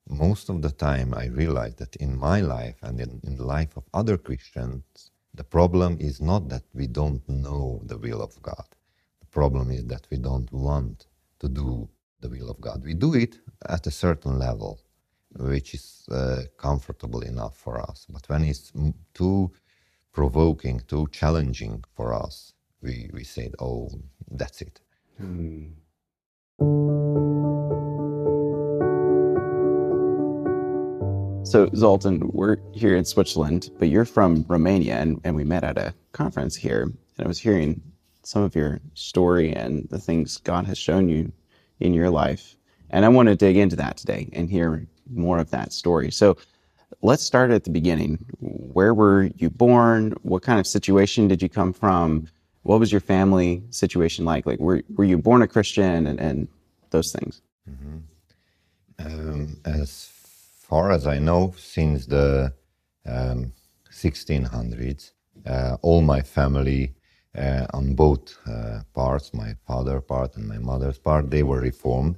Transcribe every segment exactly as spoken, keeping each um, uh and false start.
most of the time I realized that in my life and in, in the life of other Christians, the problem is not that we don't know the will of God. The problem is that we don't want to do the will of God. We do it at a certain level, which is uh, comfortable enough for us. But when it's too provoking, too challenging for us, we, we said, oh, that's it. Hmm. So, Zoltan, we're here in Switzerland, but you're from Romania, and, and we met at a conference here. And I was hearing some of your story and the things God has shown you in your life. And I want to dig into that today and hear more of that story. So, let's start at the beginning. Where were you born? What kind of situation did you come from? What was your family situation like? Like, were, were you born a Christian and, and those things? Mm-hmm. Um, as far as I know, since the um, sixteen hundreds, uh, all my family uh, on both uh, parts, my father part and my mother's part, they were Reformed.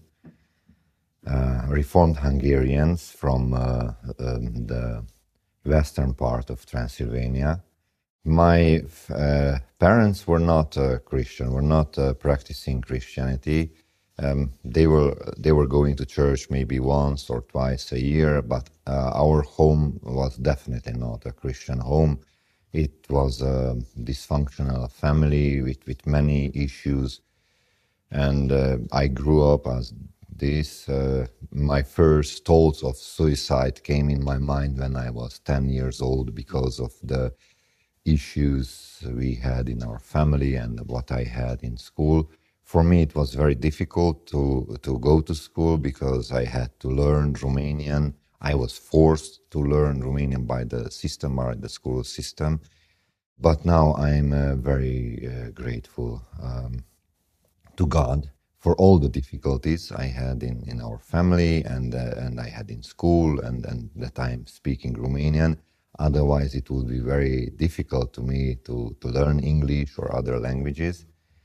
Uh, Reformed Hungarians from uh, um, the western part of Transylvania. My uh, parents were not uh, Christian, were not uh, practicing Christianity. Um, they were they were going to church maybe once or twice a year, but uh, our home was definitely not a Christian home. It was a dysfunctional family with, with many issues, and uh, I grew up as this. Uh, my first thoughts of suicide came in my mind when I was ten years old because of the issues we had in our family and what I had in school. For me, it was very difficult to, to go to school because I had to learn Romanian. I was forced to learn Romanian by the system or the school system. But now I'm uh, very uh, grateful um, to God for all the difficulties I had in, in our family and uh, and I had in school and, and that I'm speaking Romanian. Otherwise, it would be very difficult to me to, to learn English or other languages.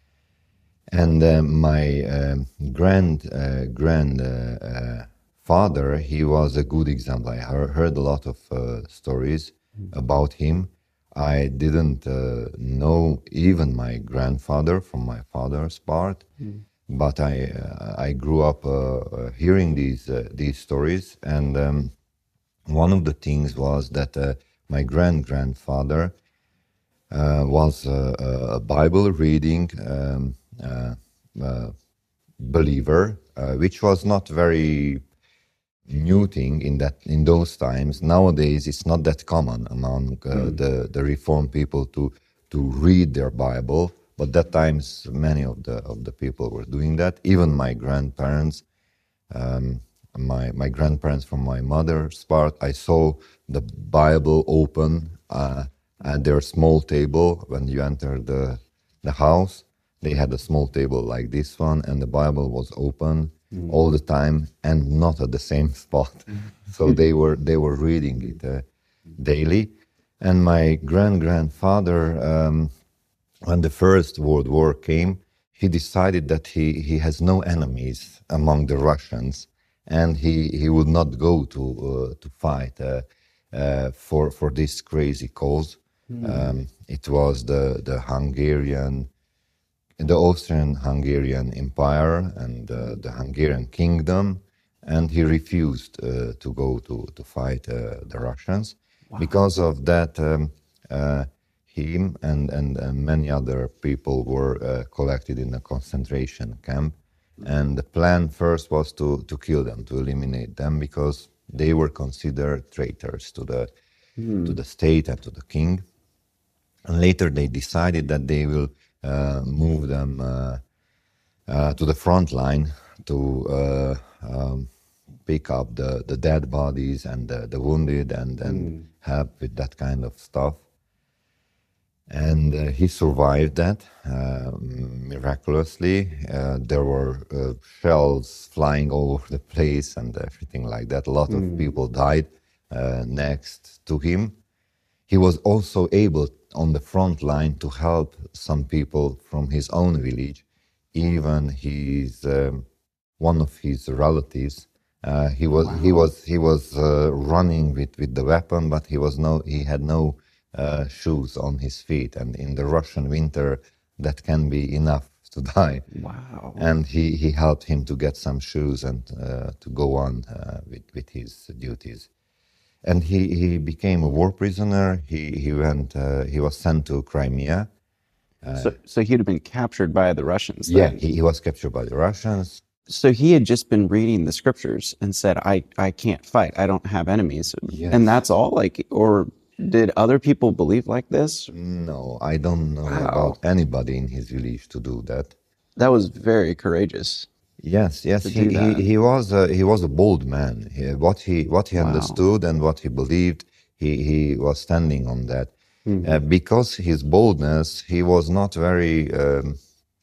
And uh, my uh, grand uh, grand uh, uh, father, he was a good example. I heard a lot of uh, stories about him. I didn't uh, know even my grandfather from my father's part, mm. but I uh, I grew up uh, uh, hearing these uh, these stories, and um, one of the things was that uh, my grand grandfather uh, was uh, a Bible reading um, uh, uh, believer, uh, which was not very new thing in that in those times. Nowadays, it's not that common among uh, mm. the the Reformed people to to read their Bible. But that times, many of the of the people were doing that. Even my grandparents, um, my my grandparents from my mother's part, I saw the Bible open uh, at their small table when you enter the the house. They had a small table like this one, and the Bible was open mm. all the time, and not at the same spot. So they were they were reading it uh, daily. And my grand grandfather, um, when the First World War came, he decided that he he has no enemies among the Russians, and he he would not go to uh, to fight uh, uh, for for this crazy cause. Mm. Um, it was the the Hungarian. the Austrian-Hungarian Empire and uh, the Hungarian Kingdom, and he refused uh, to go to, to fight uh, the Russians. Wow. Because of that, um, uh, him and, and uh, many other people were uh, collected in a concentration camp, and the plan first was to, to kill them, to eliminate them, because they were considered traitors to the, mm. to the state and to the king. And later they decided that they will Uh, move them uh, uh, to the front line to uh, um, pick up the, the dead bodies and the, the wounded and, and mm. help with that kind of stuff. And uh, he survived that uh, miraculously. Uh, there were uh, shells flying all over the place and everything like that. A lot mm. of people died uh, next to him. He was also able on the front line to help some people from his own village. Even his um, one of his relatives Uh, he was he Wow. was he was uh, running with, with the weapon, but he was no he had no uh, shoes on his feet, and in the Russian winter, that can be enough to die. Wow. And he, he helped him to get some shoes and uh, to go on uh, with with his duties. And he, he became a war prisoner. He he went uh, he was sent to Crimea. So, so he'd have been captured by the Russians Yeah, then. he, he was captured by the Russians. So he had just been reading the scriptures and said, I, I can't fight. I don't have enemies. Yes. And that's all? Like, or did other people believe like this? No, I don't know Wow. about anybody in his village to do that. That was very courageous. Yes, yes, To he, do he, that. he was a, he was a bold man. He, what he what he Wow. understood and what he believed, he, he was standing on that. Mm-hmm. Uh, because his boldness, he was not very um,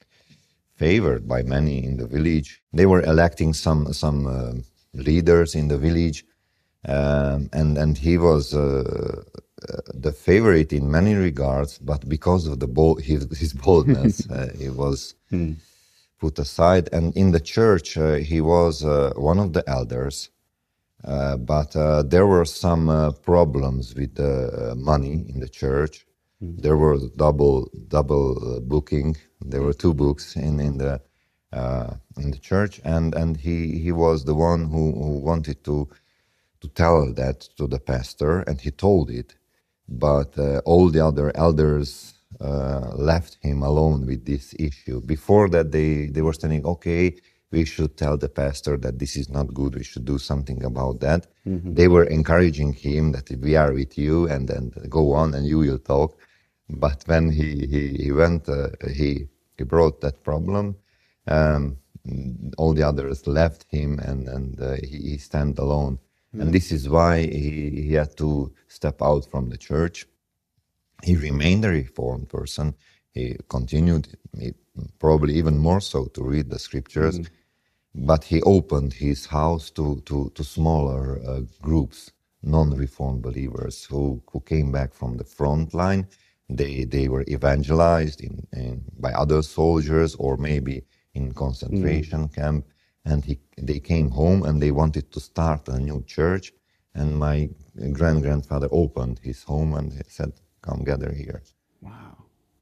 favored by many in the village. They were electing some some uh, leaders in the village, um, and and he was uh, uh, the favorite in many regards. But because of the bold, his his boldness, uh, he was Hmm. put aside. And in the church, uh, he was uh, one of the elders. Uh, but uh, there were some uh, problems with the uh, money in the church. There were double double uh, booking. There were two books in in the uh, in the church, and and he he was the one who, who wanted to to tell that to the pastor, and he told it. But uh, all the other elders uh, left him alone with this issue. Before that, they they were saying, okay, we should tell the pastor that this is not good. We should do something about that. Mm-hmm. They were encouraging him that we are with you, and then go on, and you will talk. But when he he, he went, uh, he he brought that problem. Um, all the others left him, and and uh, he, he stand alone. Mm. And this is why he, he had to step out from the church. He remained a reformed person. He continued, he, probably even more so, to read the scriptures. Mm. But he opened his house to to, to smaller uh, groups, non-reformed believers who, who came back from the front line. They they were evangelized in, in by other soldiers, or maybe in concentration mm. camp, and he they came home and they wanted to start a new church. And my grand grandfather opened his home and he said, "Come gather here." Wow.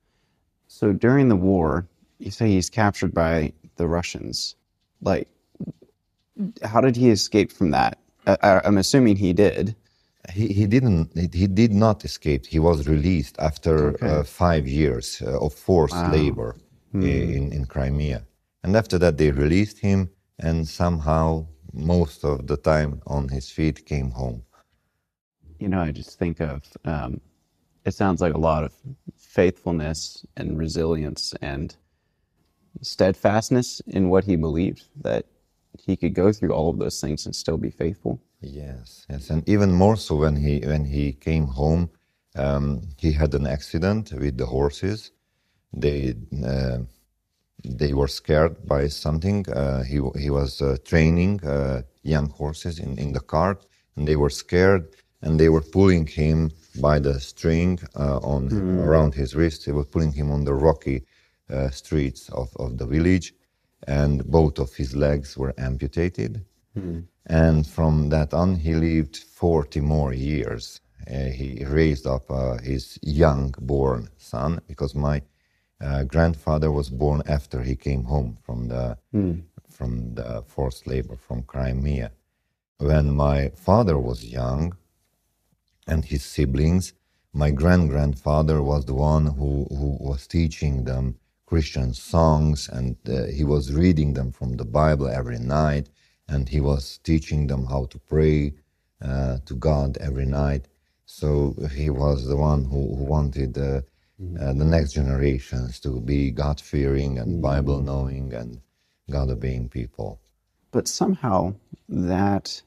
So during the war, you say he's captured by the Russians. Like, how did he escape from that? I, I'm assuming he did. He he didn't he did not escape. He was released after okay. uh, five years uh, of forced wow. labor hmm. in in Crimea, and after that they released him, and somehow most of the time on his feet came home. You know, I just think of um, it sounds like a lot of faithfulness and resilience and steadfastness in what he believed, that he could go through all of those things and still be faithful. Yes, yes, and even more so when he when he came home, um, he had an accident with the horses. They uh, they were scared by something. Uh, he he was uh, training uh, young horses in, in the cart, and they were scared, and they were pulling him by the string uh, on mm. around his wrist. They were pulling him on the rocky uh, streets of, of the village, and both of his legs were amputated. Mm. And from that on, he lived forty more years. Uh, he raised up uh, his young-born son, because my uh, grandfather was born after he came home from the mm. from the forced labor from Crimea. When my father was young, and his siblings, my grand-grandfather was the one who, who was teaching them Christian songs, and uh, he was reading them from the Bible every night. And he was teaching them how to pray uh, to God every night. So he was the one who, who wanted uh, mm. uh, the next generations to be God-fearing and mm. Bible-knowing and God-obeying people. But somehow that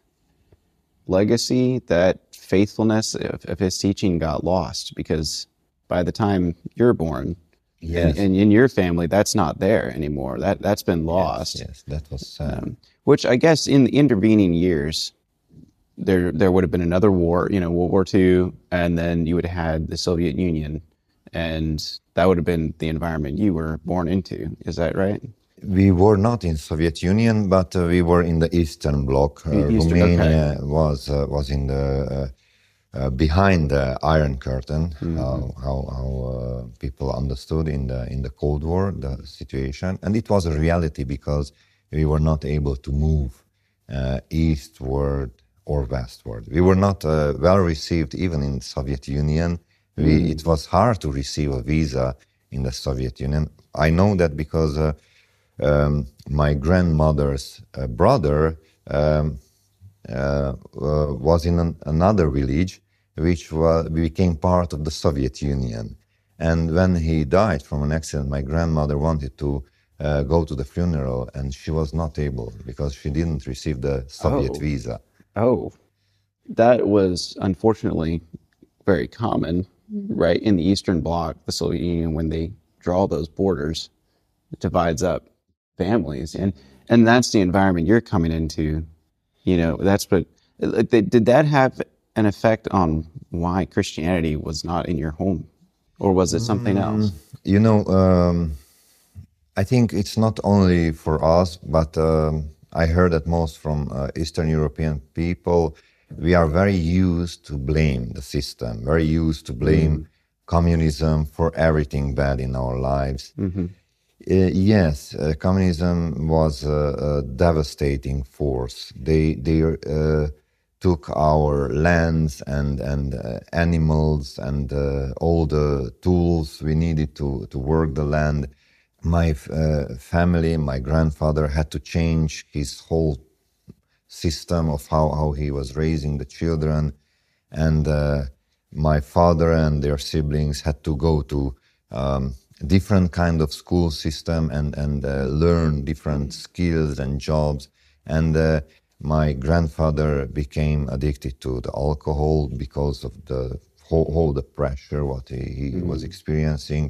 legacy, that faithfulness of, of his teaching got lost, because by the time you're born, yes. and, and in your family, that's not there anymore. That, that's been lost. Yes, yes, that was sad. Um, Which I guess in the intervening years, there there would have been another war, you know, World War Two, and then you would have had the Soviet Union, and that would have been the environment you were born into. Is that right? we were not in Soviet Union, but uh, we were in the Eastern Bloc. Uh, Eastern, Romania okay. was uh, was in the uh, uh, behind the Iron Curtain. Mm-hmm. How how, how uh, people understood in the in the Cold War the situation, and it was a reality because we were not able to move uh, eastward or westward. We were not uh, well received even in the Soviet Union. We, Mm. It was hard to receive a visa in the Soviet Union. I know that because uh, um, my grandmother's uh, brother um, uh, uh, was in an, another village which was, became part of the Soviet Union. And when he died from an accident, my grandmother wanted to uh, go to the funeral, and she was not able because she didn't receive the Soviet Oh. visa. Oh, that was unfortunately very common, right? In the Eastern Bloc, the Soviet Union, when they draw those borders, it divides up families. And, and that's the environment you're coming into. You know, that's what, did that have an effect on why Christianity was not in your home? Or was it something else? You know, um, I think it's not only for us, but um, I heard that most from uh, Eastern European people, we are very used to blame the system, very used to blame Mm. communism for everything bad in our lives. Mm-hmm. Uh, yes, uh, communism was a, a devastating force. They they uh, took our lands and and uh, animals and uh, all the tools we needed to to work the land. My uh, family, my grandfather had to change his whole system of how, how he was raising the children. And uh, my father and their siblings had to go to um, different kind of school system and, and uh, learn different skills and jobs. And uh, my grandfather became addicted to the alcohol because of the whole, whole the pressure what he, he mm. was experiencing.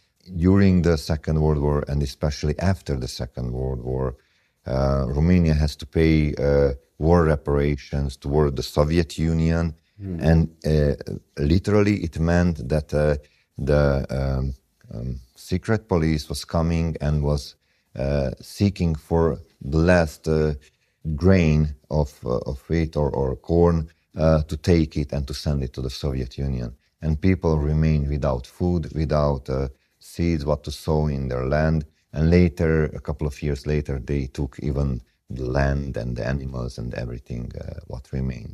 During the Second World War, and especially after the Second World War, uh, Romania has to pay uh, war reparations toward the Soviet Union. Mm. And uh, literally it meant that uh, the um, um, secret police was coming and was uh, seeking for the last uh, grain of, uh, of wheat or, or corn uh, to take it and to send it to the Soviet Union. And people remained without food, without uh, seeds, what to sow in their land. And later, a couple of years later, they took even the land and the animals and everything uh, what remained.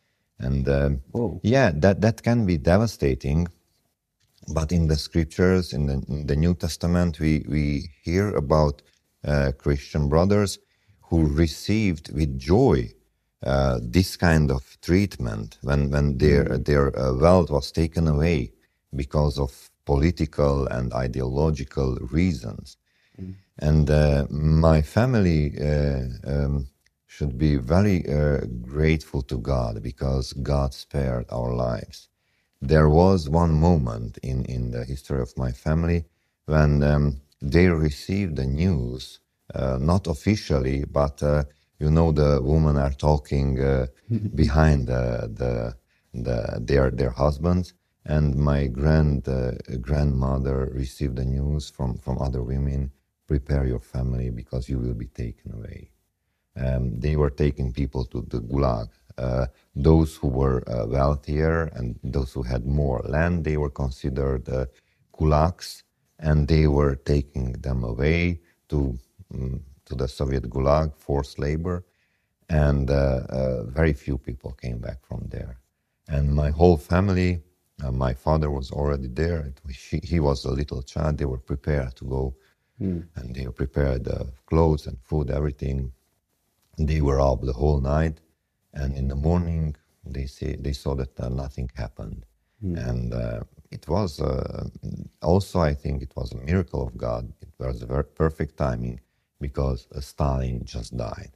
And um, yeah, that, that can be devastating. But in the scriptures, in the, in the New Testament, we, we hear about uh, Christian brothers who received with joy uh, this kind of treatment when, when their, mm. their uh, wealth was taken away because of political and ideological reasons. Mm. And uh, my family uh, um, should be very uh, grateful to God because God spared our lives. There was one moment in, in the history of my family when um, they received the news, uh, not officially, but uh, you know, the women are talking uh, behind the, the, the, their, their husbands. And my grand uh, grandmother received the news from, from other women, prepare your family because you will be taken away. Um, they were taking people to the Gulag. Uh, those who were uh, wealthier and those who had more land, they were considered uh, kulaks, and they were taking them away to um, to the Soviet Gulag, forced labor, and uh, uh, very few people came back from there. And my whole family, uh, my father was already there. He, he was a little child. They were prepared to go, mm. and they prepared uh, clothes and food, everything. They were up the whole night. And in the morning, they say they saw that uh, nothing happened, mm. and uh, it was uh, also, I think, it was a miracle of God. It was a very perfect timing because uh, Stalin just died,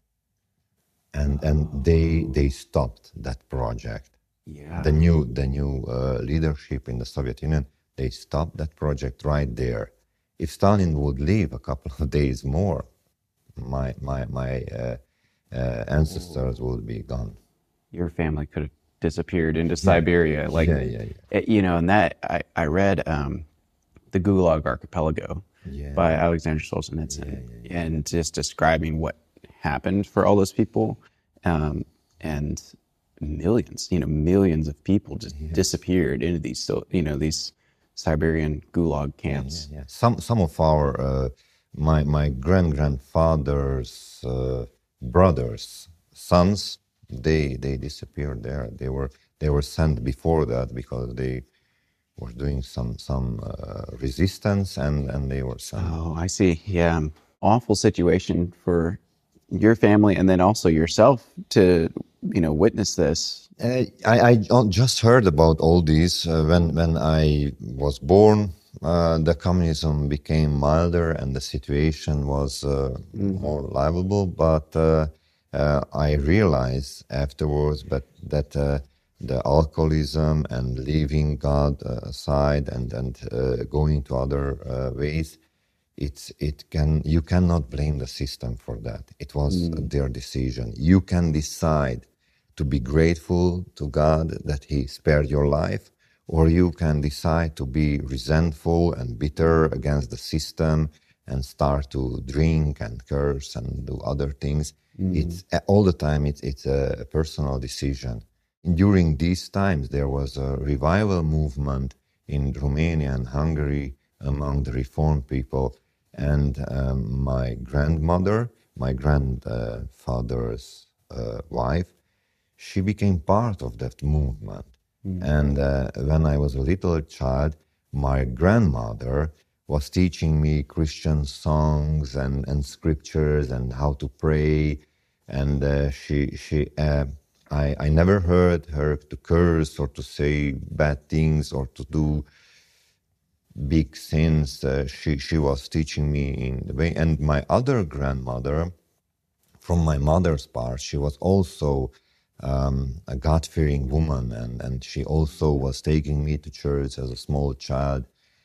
and oh. and they they stopped that project. Yeah. The new the new uh, leadership in the Soviet Union, they stopped that project right there. If Stalin would leave a couple of days more, my my my. Uh, Uh, ancestors oh. would be gone. Your family could have disappeared into yeah. Siberia. Like, yeah, yeah, yeah. You know, and that, I, I read um, The Gulag Archipelago Yeah. by Alexander Solzhenitsyn, Yeah, yeah, yeah. and just describing what happened for all those people, um, and millions, you know, millions of people just Yes. disappeared into these, so you know, these Siberian Gulag Yeah, camps. yeah. Some some of our uh, my my grand grandfather's uh, brothers' sons, they they disappeared there. They were they were sent before that because they were doing some some uh, resistance, and and they were sent. Oh, I see. Yeah, awful situation for your family, and then also yourself to, you know, witness this. Uh, I, I just heard about all these uh, when when I was born. Uh, the communism became milder and the situation was uh, more livable. But uh, uh, I realized afterwards, but that uh, the alcoholism and leaving God uh, aside and and uh, going to other uh, ways, it's it can you cannot blame the system for that. It was their decision. You can decide to be grateful to God that He spared your life, or you can decide to be resentful and bitter against the system and start to drink and curse and do other things. It's all the time. It's it's a personal decision. During these times, there was a revival movement in Romania and Hungary among the Reformed people. And um, my grandmother, my grandfather's uh, wife, she became part of that movement. And uh, when I was a little child, my grandmother was teaching me Christian songs and, and scriptures and how to pray. And uh, she, she, uh, I, I never heard her to curse or to say bad things or to do big sins. Uh, she, she was teaching me in the way. And my other grandmother, from my mother's part, she was also um, a God-fearing woman, and, and she also was taking me to church as a small child.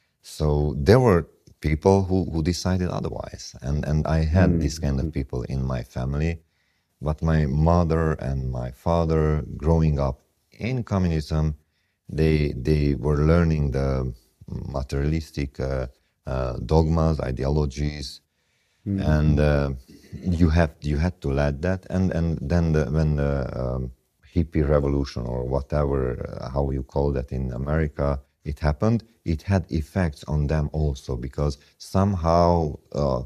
So there were people who, who decided otherwise, and, and I had mm-hmm. this kind of people in my family. But my mother and my father, growing up in communism, they they were learning the materialistic uh, uh, dogmas, ideologies, mm-hmm. and uh, you have you had to let that. And and then the, when the um, hippie revolution or whatever uh, how you call that in America, it happened, it had effects on them also, because somehow uh,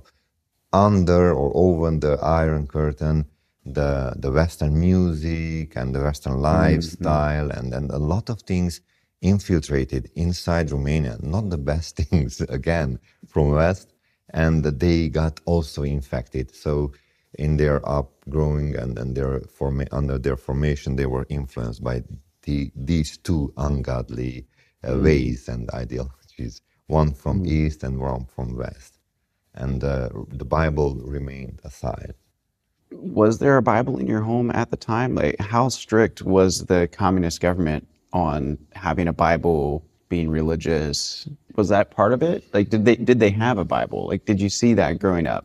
under or over the Iron Curtain, the the Western music and the Western lifestyle mm-hmm. and, and a lot of things infiltrated inside Romania, not the best things again from West, and they got also infected. So in their upgrowing and, and their forma- under their formation, they were influenced by the, these two ungodly uh, mm. ways and ideologies, one from mm. East and one from West. And uh, the Bible remained aside. Was there a Bible in your home at the time? Like, how strict was the communist government on having a Bible, being religious? Was that part of it? Like, did they did they have a Bible? Like, did you see that growing up?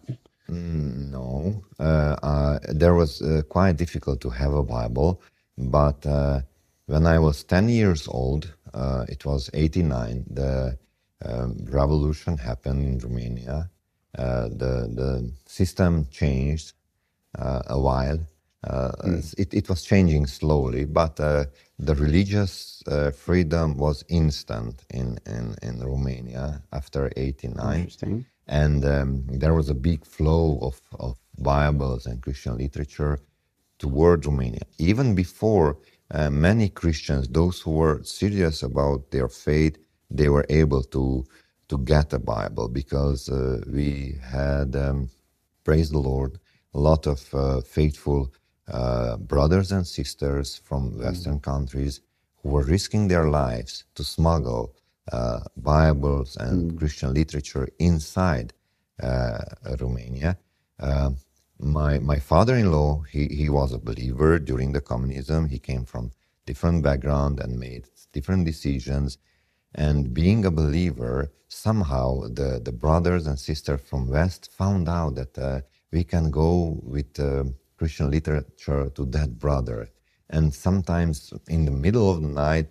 Mm, no, uh, uh, there was uh, quite difficult to have a Bible. But uh, when I was ten years old, uh, it was eighty-nine. The um, revolution happened in Romania. Uh, the the system changed uh, a while. Uh, mm. it, it was changing slowly, but uh, the religious uh, freedom was instant in, in, in Romania after eighty-nine. Interesting. And um, there was a big flow of, of Bibles and Christian literature toward Romania. Even before uh, many Christians, those who were serious about their faith, they were able to to get a Bible, because uh, we had, um, praise the Lord, a lot of uh, faithful uh, brothers and sisters from Western mm. countries who were risking their lives to smuggle uh, Bibles and mm. Christian literature inside uh, Romania. Uh, my my father-in-law, he, he was a believer during the communism. He came from different background and made different decisions. And being a believer, somehow the, the brothers and sisters from West found out that uh, we can go with uh, Christian literature to that brother. And sometimes in the middle of the night,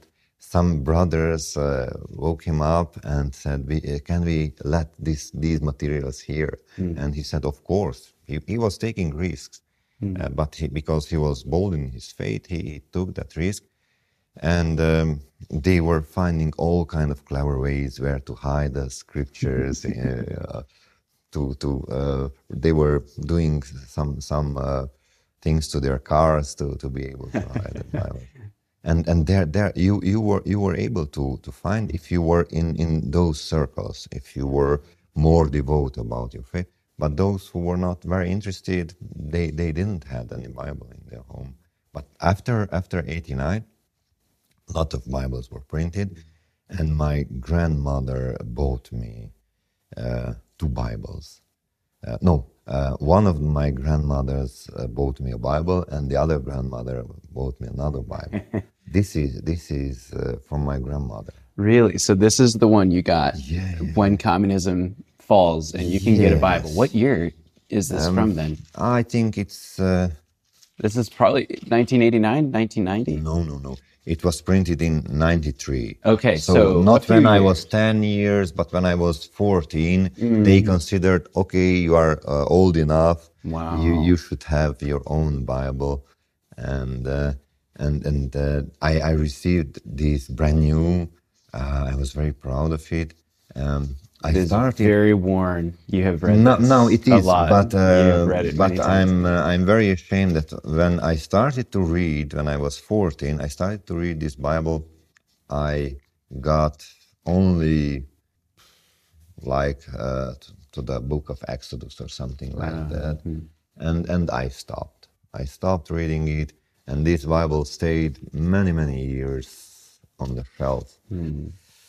some brothers uh, woke him up and said, we, uh, can we let this, these materials here? Mm. And he said, of course. He, he was taking risks, mm. uh, but he, because he was bold in his faith, he, he took that risk. And um, they were finding all kind of clever ways where to hide the scriptures. uh, to to uh, they were doing some some uh, things to their cars to, to be able to hide the Bible. And and there there you you were you were able to to find, if you were in in those circles, if you were more devout about your faith. But those who were not very interested, they they didn't have any Bible in their home. But after after eighty-nine, a lot of Bibles were printed, and my grandmother bought me uh, two Bibles. Uh, no, uh, one of my grandmothers uh, bought me a Bible, and the other grandmother bought me another Bible. This is this is uh, from my grandmother. Really? So this is the one you got yeah, yeah. when communism falls, and you can yes. get a Bible. What year is this um, from then? I think it's... Uh, this is probably nineteen eighty-nine, nineteen ninety? No, no, no. It was printed in ninety-three. Okay, so, so not when years. I was ten years, but when I was fourteen, mm. they considered, okay, you are uh, old enough. Wow. You you should have your own Bible, and uh, and and uh, I I received this brand new. Uh, I was very proud of it. Um, I it is started, very worn. You have read no, this no, it is, a lot. but uh, read it but I'm uh, I'm very ashamed that when I started to read, when I was fourteen, I started to read this Bible. I got only like uh, to, to the book of Exodus or something like uh, that, mm-hmm. and and I stopped. I stopped reading it, and this Bible stayed many many years on the shelf. Mm.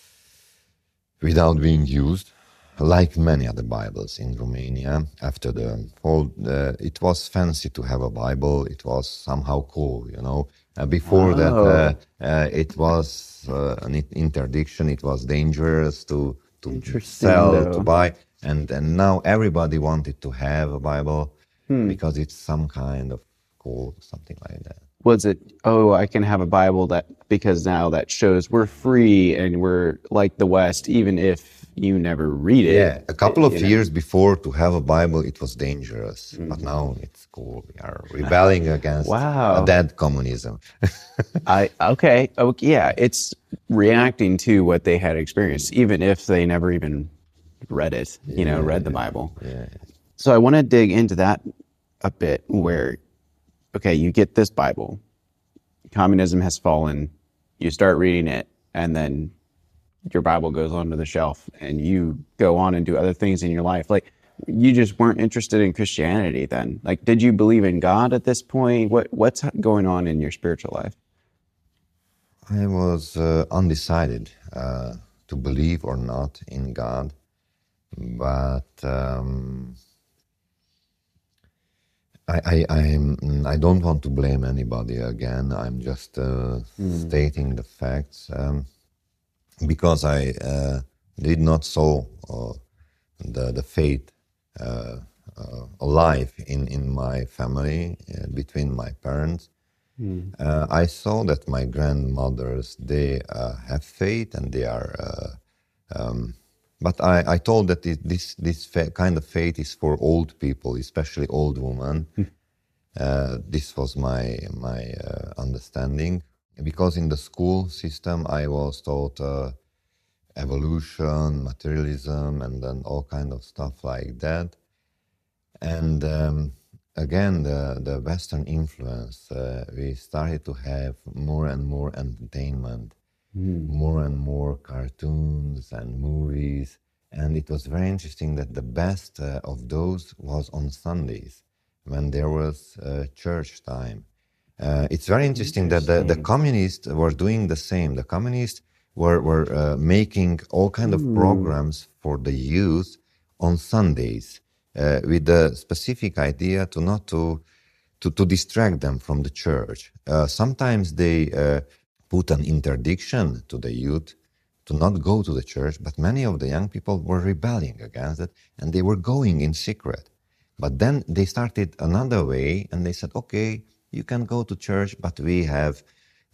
Without being used, like many other Bibles in Romania. After the fall, uh, it was fancy to have a Bible. It was somehow cool, you know. Uh, before oh. that, uh, uh, it was uh, an interdiction. It was dangerous to to sell, though. to buy, and and now everybody wanted to have a Bible hmm. because it's some kind of cool, something like that. Was it, oh, I can have a Bible that, because now that shows we're free and we're like the West, even if you never read it. Yeah, a couple of years know. before, to have a Bible, it was dangerous. Mm. But now it's cool. We are rebelling against wow. dead communism. I okay, okay, yeah, it's reacting to what they had experienced, even if they never even read it, you know, yeah, read the Bible. Yeah. So I want to dig into that a bit, where okay, you get this Bible, communism has fallen, you start reading it, and then your Bible goes onto the shelf, and you go on and do other things in your life. Like, you just weren't interested in Christianity then. Like, did you believe in God at this point? What What's going on in your spiritual life? I was uh, undecided uh, to believe or not in God, but... Um, I, I, I'm, I don't want to blame anybody again. I'm just uh, mm. stating the facts, um, because I uh, did not saw uh, the the faith uh, uh, alive in, in my family, uh, between my parents. Mm. Uh, I saw that my grandmothers, they uh, have faith, and they are uh, um, But I, I told that it, this this fa- kind of faith is for old people, especially old women. uh, this was my my uh, understanding, because in the school system I was taught uh, evolution, materialism, and then all kind of stuff like that. And um, again, the the Western influence, uh, we started to have more and more entertainment. Mm. More and more cartoons and movies, and it was very interesting that the best uh, of those was on Sundays, when there was uh, church time. Uh, it's very interesting, interesting that the, the communists were doing the same. The communists were, were uh, making all kind of mm. programs for the youth on Sundays, uh, with the specific idea to not to, to, to distract them from the church. Uh, sometimes they... Uh, put an interdiction to the youth to not go to the church, but many of the young people were rebelling against it, and they were going in secret. But then they started another way, and they said, okay, you can go to church, but we have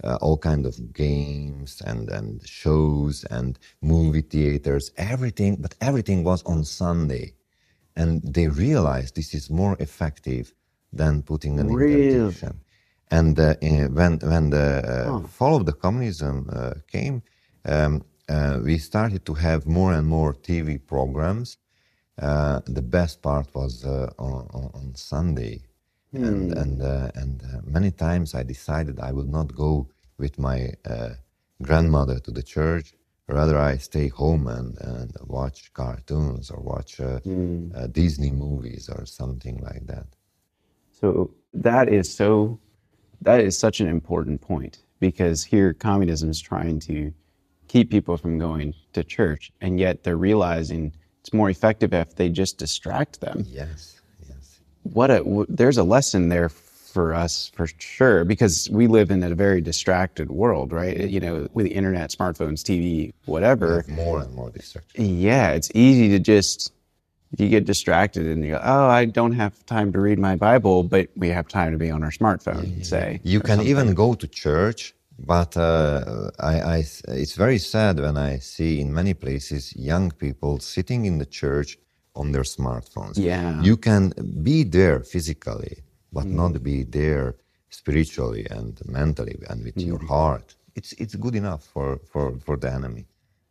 uh, all kind of games and, and shows and movie theaters, everything, but everything was on Sunday. And they realized this is more effective than putting an Really? interdiction. And uh, in- when when the uh, Huh. fall of the communism uh, came, um, uh, we started to have more and more T V programs. Uh, the best part was uh, on, on on Sunday, and and uh, and uh, many times I decided I would not go with my uh, grandmother to the church. Rather, I stay home and, and watch cartoons or watch uh, uh, Disney movies or something like that. So that is so that is such an important point, because here communism is trying to keep people from going to church, and yet they're realizing it's more effective if they just distract them. Yes, yes. What a w- there's a lesson there for us for sure, because we live in a very distracted world, right? You know, with the internet, smartphones, T V, We whatever. have more and more distractions. Yeah, it's easy to just you get distracted and you go, oh, I don't have time to read my Bible, but we have time to be on our smartphone, say. You or can something. even go to church, but uh, I, I, it's very sad when I see in many places young people sitting in the church on their smartphones. Yeah. You can be there physically, but not be there spiritually and mentally and with your heart. It's it's good enough for, for, for the enemy.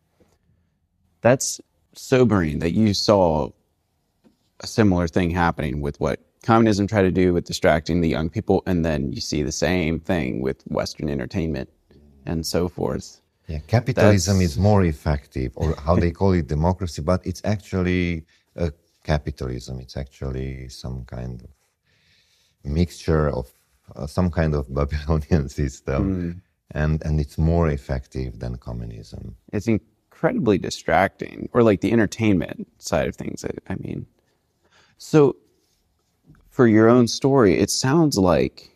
That's sobering that you saw a similar thing happening with what communism tried to do with distracting the young people, and then you see the same thing with Western entertainment and so forth. Yeah, capitalism That's- is more effective, or how they call it, democracy, but it's actually a capitalism. It's actually some kind of mixture of uh, some kind of Babylonian system, and and it's more effective than communism. It's incredibly distracting, or like the entertainment side of things, I, I mean. So, for your own story, it sounds like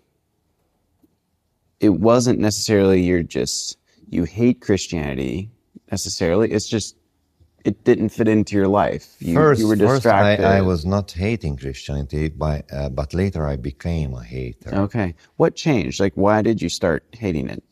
it wasn't necessarily you're just, you hate Christianity necessarily. It's just, it didn't fit into your life. You, First, you were first distracted. I, I was not hating Christianity, by, uh, but later I became a hater. Okay. What changed? Like, why did you start hating it?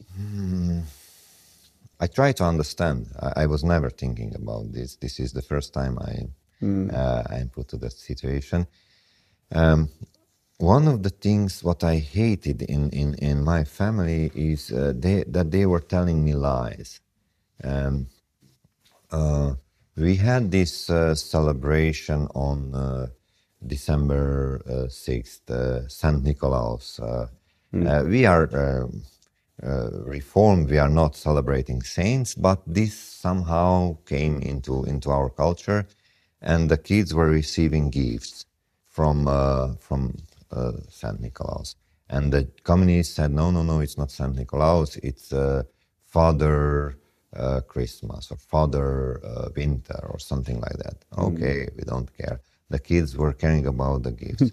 I try to understand. I, I was never thinking about this. This is the first time I uh, I'm put to that situation. Um, one of the things what I hated in, in, in my family is uh, they, that they were telling me lies. Um, uh, we had this uh, celebration on uh, December uh, sixth, uh, Saint Nicolaus. Uh, uh, we are um uh, Reformed, we are not celebrating saints, but this somehow came into, into our culture, and the kids were receiving gifts from uh, from uh, Saint Nicolaus. And the communists said, no, no, no, it's not Saint Nicolaus, it's uh, Father uh, Christmas or Father uh, Winter or something like that. Okay, we don't care. The kids were caring about the gifts.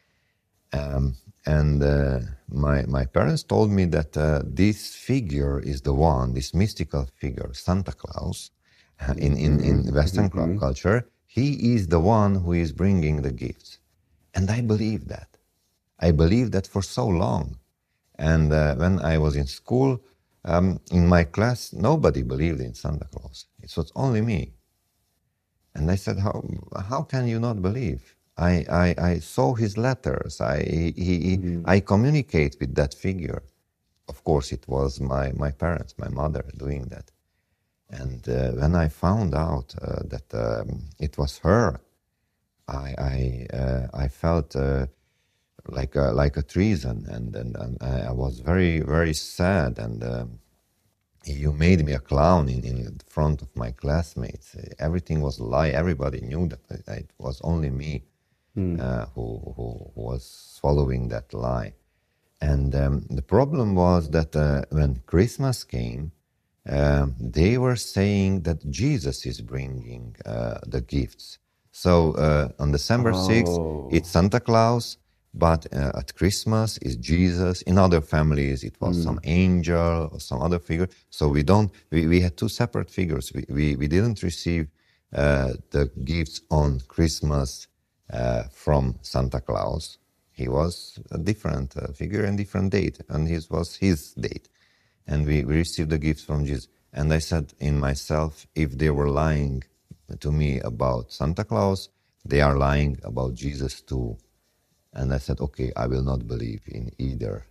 Um, and uh, my my parents told me that uh, this figure is the one, this mystical figure, Santa Claus, uh, in, in, in Western cu- culture, he is the one who is bringing the gifts. And I believed that. I believed that for so long. And uh, when I was in school, um, in my class, nobody believed in Santa Claus. It was only me. And I said, how, how can you not believe? I, I, I saw his letters. I, he, he, I communicate with that figure. Of course, it was my, my parents, my mother doing that. And uh, when I found out uh, that um, it was her, I, I, uh, I felt uh, like, a, like a treason. And, and, and I was very, very sad. And um, you made me a clown in, in front of my classmates. Everything was a lie. Everybody knew that it was only me uh, who, who was swallowing that lie. And um, the problem was that uh, when Christmas came, um, they were saying that Jesus is bringing uh, the gifts. So uh, on December sixth, it's Santa Claus, but uh, at Christmas is Jesus. In other families, it was some angel or some other figure. So we don't. We, we had two separate figures. We we, we didn't receive uh, the gifts on Christmas uh, from Santa Claus. He was a different uh, figure and different date, and his was his date. and we, we received the gifts from Jesus. And I said in myself, if they were lying to me about Santa Claus, they are lying about Jesus too. And I said, okay, I will not believe in either.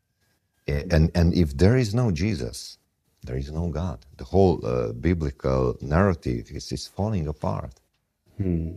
And, and if there is no Jesus, there is no God. The whole uh, biblical narrative is, is falling apart. Hmm.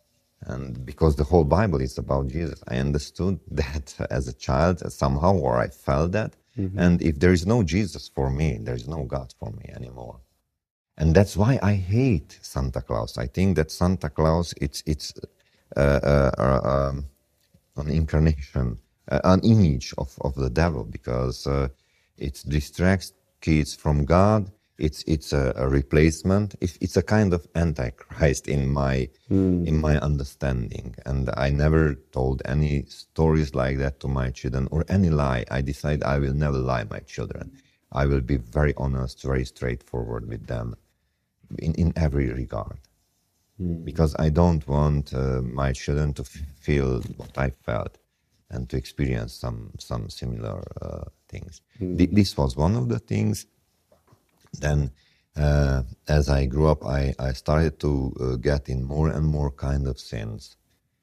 And because the whole Bible is about Jesus, I understood that as a child somehow, or I felt that. Mm-hmm. And if there is no Jesus for me, there is no God for me anymore. And that's why I hate Santa Claus. I think that Santa Claus, it's it's uh, uh, uh, um, an incarnation, uh, an image of, of the devil, because uh, it distracts kids from God. It's it's a, a replacement. It's, it's a kind of antichrist in my mm. in my understanding. And I never told any stories like that to my children or any lie. I decided I will never lie my children. I will be very honest, very straightforward with them in, in every regard. Mm. Because I don't want uh, my children to f- feel what I felt and to experience some, some similar uh, things. Mm. Th- this was one of the things. Then, uh, as I grew up, I, I started to uh, get in more and more kind of sins.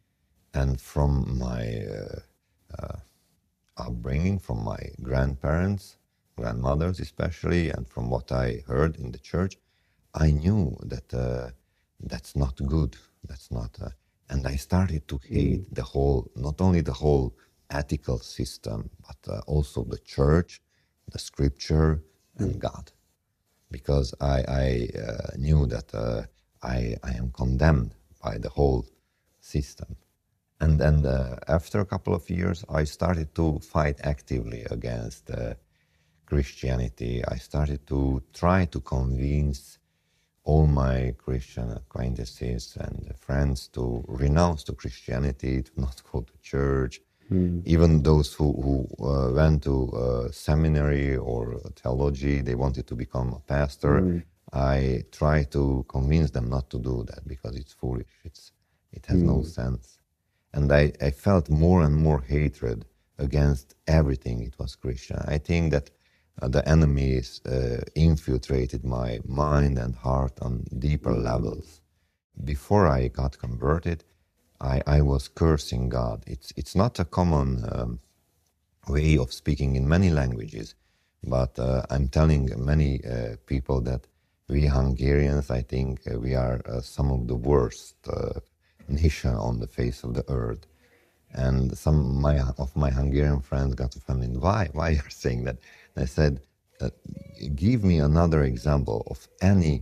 And from my uh, uh, upbringing, from my grandparents, grandmothers especially, and from what I heard in the church, I knew that uh, that's not good. That's not, uh, and I started to hate mm. the whole, not only the whole ethical system, but uh, also the church, the scripture, mm. and God. Because I, I uh, knew that uh, I, I am condemned by the whole system. And then uh, after a couple of years, I started to fight actively against uh, Christianity. I started to try to convince all my Christian acquaintances and friends to renounce to Christianity, to not go to church. Mm. Even those who, who uh, went to uh, seminary or theology, they wanted to become a pastor. Mm. I tried to convince them not to do that because it's foolish. It's, it has mm. no sense. And I, I felt more and more hatred against everything it was Christian. I think that uh, the enemies uh, infiltrated my mind and heart on deeper mm. levels. Before I got converted, I, I was cursing God. It's it's not a common um, way of speaking in many languages, but uh, I'm telling many uh, people that we Hungarians, I think uh, we are uh, some of the worst uh, nation on the face of the earth. And some my, of my Hungarian friends got offended. Why? Why you're saying that? And I said, uh, give me another example of any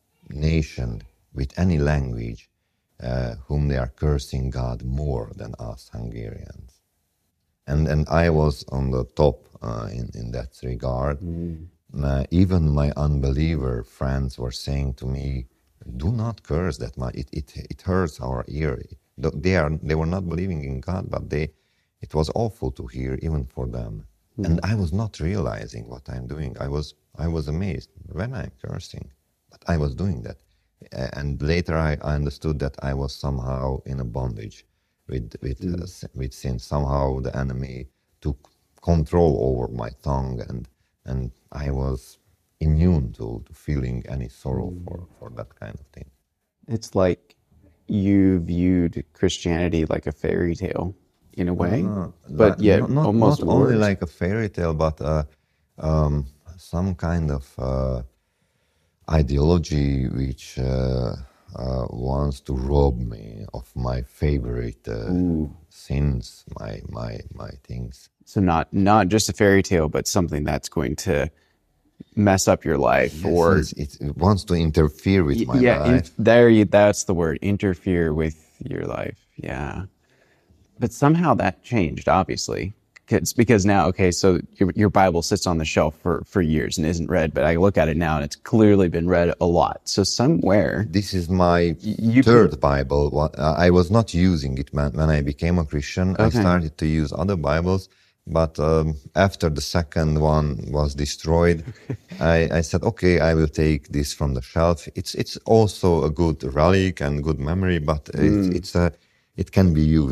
nation with any language Uh, whom they are cursing God more than us Hungarians. And and I was on the top uh, in, in that regard. Mm. Uh, even my unbeliever friends were saying to me, do not curse that much. It, it, it hurts our ear. They, are, they were not believing in God, but they, it was awful to hear even for them. Mm. And I was not realizing what I'm doing. I was, I was amazed when I'm cursing, but I was doing that. And later I, I understood that I was somehow in a bondage with with, mm. uh, with sin. Somehow the enemy took control over my tongue, and and I was immune to, to feeling any sorrow mm. for, for that kind of thing. It's like you viewed Christianity like a fairy tale in a way, uh, but like, yet not, not, almost not only like a fairy tale, but uh, um, some kind of uh, ideology which uh, uh, wants to rob me of my favorite uh, sins, my my my things. So not not just a fairy tale, but something that's going to mess up your life, yes, or yes, it, it wants to interfere with my yeah, life. In, there, you, that's the word, interfere with your life. Yeah, but somehow that changed, obviously. It's because now, okay, so your, your Bible sits on the shelf for, for years and isn't read, but I look at it now and it's clearly been read a lot. So somewhere... This is my you third put, Bible. I was not using it when, when I became a Christian. Okay. I started to use other Bibles, but um, after the second one was destroyed, I, I said, okay, I will take this from the shelf. It's it's also a good relic and good memory, but mm. it's, it's a, it can be used.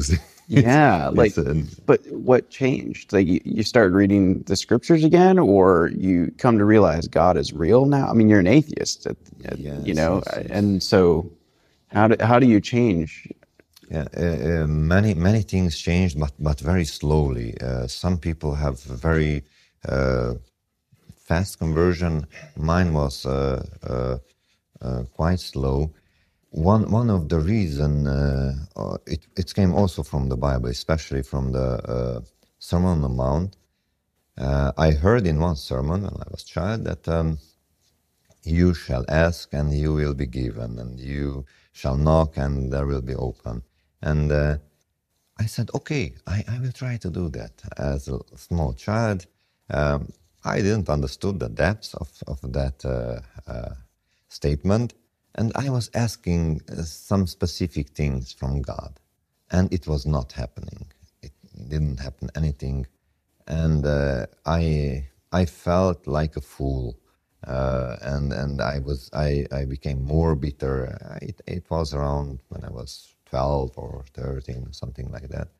Yeah, like, It's an, but what changed? Like, you, you started reading the scriptures again, or you come to realize God is real now? I mean, you're an atheist, at, at, you yes, know, yes, yes. and so how do how do you change? Yeah, uh, uh, many many things changed, but but very slowly. Uh, some people have very uh, fast conversion. Mine was uh, uh, uh, quite slow. One one of the reason uh, uh, it it came also from the Bible, especially from the uh, Sermon on the Mount. Uh, I heard in one sermon when I was child that um, you shall ask and you will be given, and you shall knock and there will be open. And uh, I said, okay, I, I will try to do that. As a small child, um, I didn't understood the depths of, of that uh, uh, statement. And I was asking uh, some specific things from God. And it was not happening. It didn't happen anything. And uh, I I felt like a fool. Uh, and and I was I, I became more bitter. It, it was around when I was twelve or thirteen, something like that.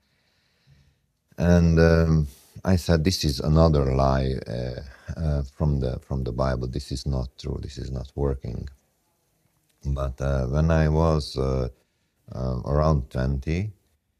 And um, I said, "This is another lie uh, uh, from the from the Bible. This is not true. This is not working." But uh, when I was uh, uh, around twenty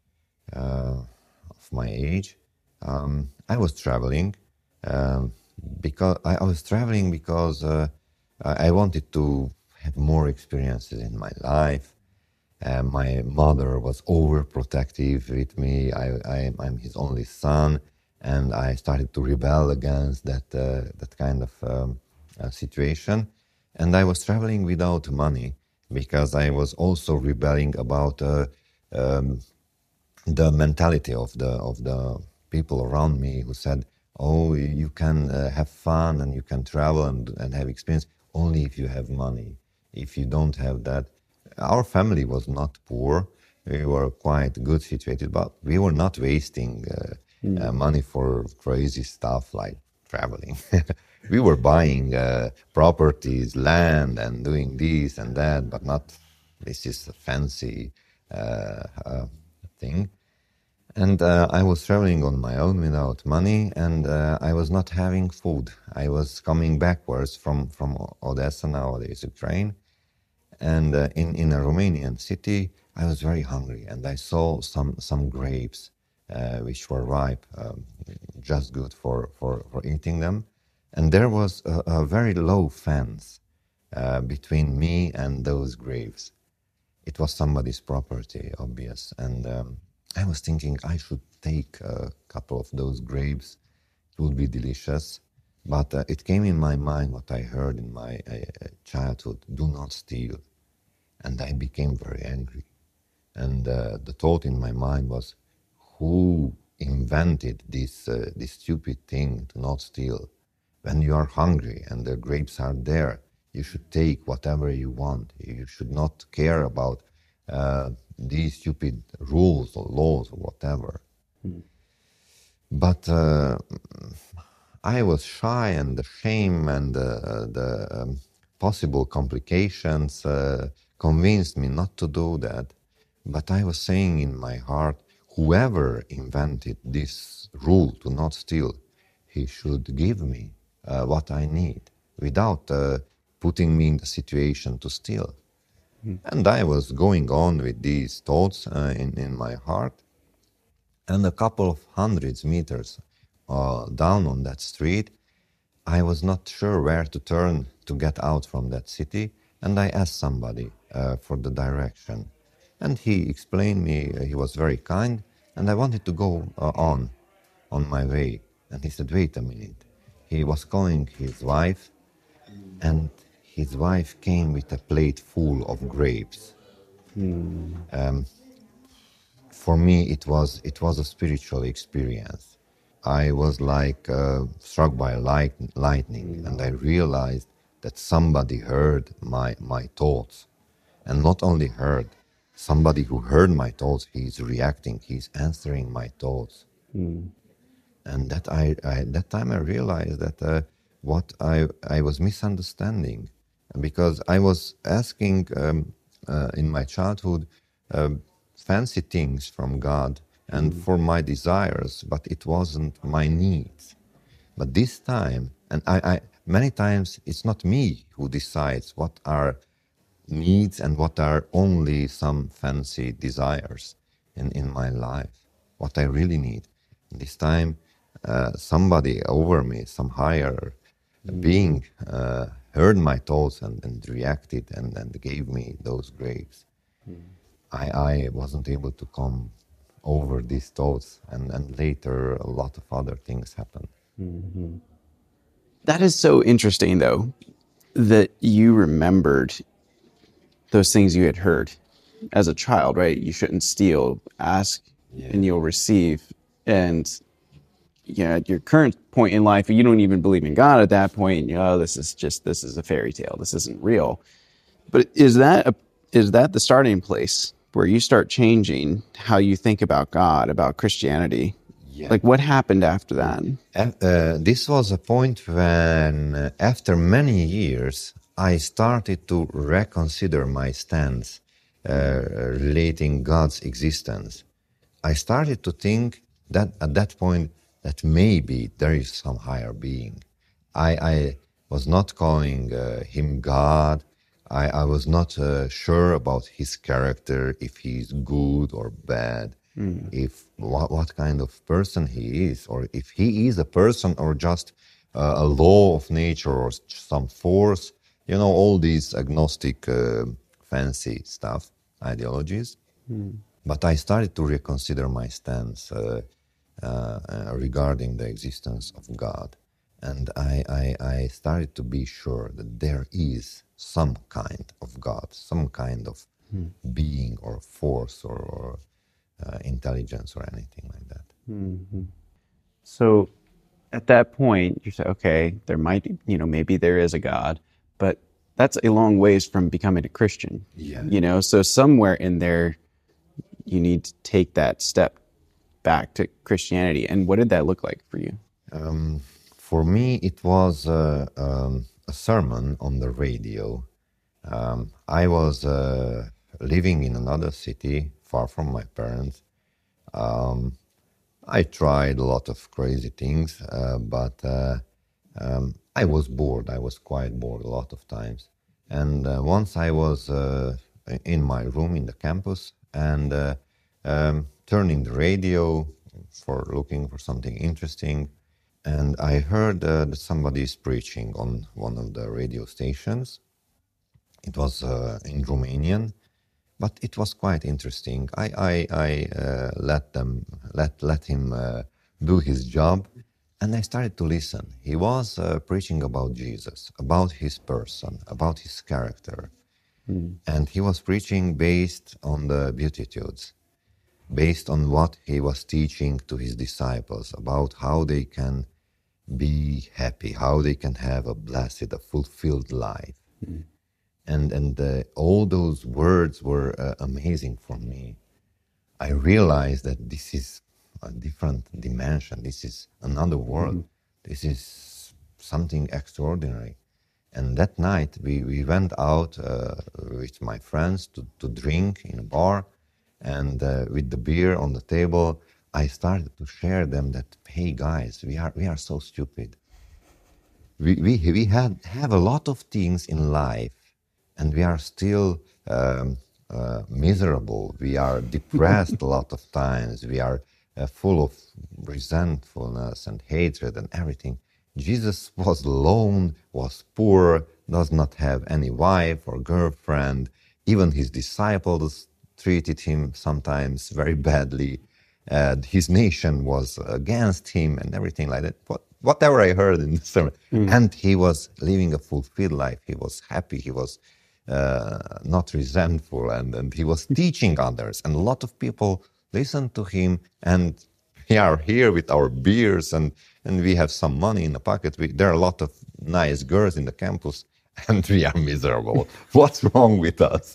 uh, of my age, um, I was traveling um, because I, I was traveling because uh, I I wanted to have more experiences in my life. Uh, my mother was overprotective with me. I, I, I'm his only son, and I started to rebel against that uh, that kind of um, uh, situation. And I was traveling without money because I was also rebelling about uh, um, the mentality of the of the people around me who said, "Oh, you can uh, have fun and you can travel and, and have experience only if you have money. If you don't have that." Our family was not poor; we were quite good situated, but we were not wasting uh, uh, money for crazy stuff like traveling. We were buying uh, properties, land, and doing this and that, but not this is a fancy uh, uh, thing. And uh, I was traveling on my own without money, and uh, I was not having food. I was coming backwards from, from Odessa, nowadays Ukraine, and uh, in, in a Romanian city, I was very hungry, and I saw some, some grapes uh, which were ripe, um, just good for, for, for eating them. And there was a, a very low fence uh, between me and those grapes. It was somebody's property, obvious. And um, I was thinking I should take a couple of those grapes. It would be delicious. But uh, it came in my mind what I heard in my uh, childhood: do not steal. And I became very angry. And uh, the thought in my mind was, who invented this, uh, this stupid thing to not steal? When you are hungry and the grapes are there, you should take whatever you want. You should not care about uh, these stupid rules or laws or whatever. Hmm. But uh, I was shy, and the shame and the, the um, possible complications uh, convinced me not to do that. But I was saying in my heart, whoever invented this rule to not steal, he should give me uh, what I need without uh, putting me in the situation to steal. Hmm. And I was going on with these thoughts uh, in, in my heart. And a couple of hundreds meters uh, down on that street, I was not sure where to turn to get out from that city. And I asked somebody uh, for the direction. And he explained me, uh, he was very kind, and I wanted to go uh, on, on my way. And he said, wait a minute. He was calling his wife, and his wife came with a plate full of grapes. Hmm. Um, for me, it was it was a spiritual experience. I was like uh, struck by light, lightning, and I realized that somebody heard my my thoughts, and not only heard, somebody who heard my thoughts, he's reacting, he's answering my thoughts. Hmm. And that I, I that time I realized that uh, what I I was misunderstanding, because I was asking um, uh, in my childhood uh, fancy things from God, and Mm. for my desires, but it wasn't my needs. But this time, and I, I many times it's not me who decides what are needs and what are only some fancy desires in, in my life, what I really need. This time, uh, somebody over me, some higher being, uh, heard my thoughts and, and reacted and, and gave me those grapes. I, I wasn't able to come over these thoughts, and, and later a lot of other things happened. That is so interesting, though, that you remembered those things you had heard as a child, right? You shouldn't steal, ask, Yeah. and you'll receive. And you know, at your current point in life, you don't even believe in God at that point. You know, oh, this is just, this is a fairy tale. This isn't real. But is that a, is that the starting place where you start changing how you think about God, about Christianity? Yeah. Like, what happened after that? Uh, this was a point when, uh, after many years, I started to reconsider my stance uh, relating God's existence. I started to think that at that point that maybe there is some higher being. I, I was not calling uh, him God. I, I was not uh, sure about his character, if he's good or bad, mm. if what, what kind of person he is, or if he is a person or just uh, a law of nature or some force. You know, all these agnostic, uh, fancy stuff, ideologies. Mm. But I started to reconsider my stance uh, uh, regarding the existence of God. And I, I, I started to be sure that there is some kind of God, some kind of hmm. being or force or, or uh, intelligence or anything like that. Mm-hmm. So at that point, you say, okay, there might be, you know, maybe there is a God, but that's a long ways from becoming a Christian. Yeah. You know, so somewhere in there, you need to take that step back to Christianity. And what did that look like for you? Um, for me, it was uh, um, a sermon on the radio. Um, I was uh, living in another city, far from my parents. Um, I tried a lot of crazy things, uh, but uh, um, I was bored. I was quite bored a lot of times. And uh, once I was uh, in my room in the campus and uh, um, turning the radio for looking for something interesting, and I heard uh, that somebody is preaching on one of the radio stations. It was uh, in Romanian, but it was quite interesting. I I, I uh, let them let let him uh, do his job, and I started to listen. He was uh, preaching about Jesus, about his person, about his character, mm. and he was preaching based on the Beatitudes, based on what he was teaching to his disciples about how they can be happy, how they can have a blessed, a fulfilled life. Mm. And and uh, all those words were uh, amazing for me. I realized that this is a different dimension. This is another world. Mm-hmm. This is something extraordinary. And that night we, we went out uh, with my friends to, to drink in a bar. And uh, with the beer on the table, I started to share them that, hey guys, we are we are so stupid. We we we had have a lot of things in life, and we are still um, uh, miserable. We are depressed a lot of times. We are uh, full of resentfulness and hatred and everything. Jesus was alone, was poor, does not have any wife or girlfriend. Even his disciples treated him sometimes very badly. Uh, his nation was against him and everything like that. What, whatever I heard in the sermon. Mm. And he was living a fulfilled life. He was happy. He was uh, not resentful. And, and he was teaching others. And a lot of people listened to him. And we are here with our beers and, and we have some money in the pocket. We, there are a lot of nice girls in the campus. And we are miserable. What's wrong with us?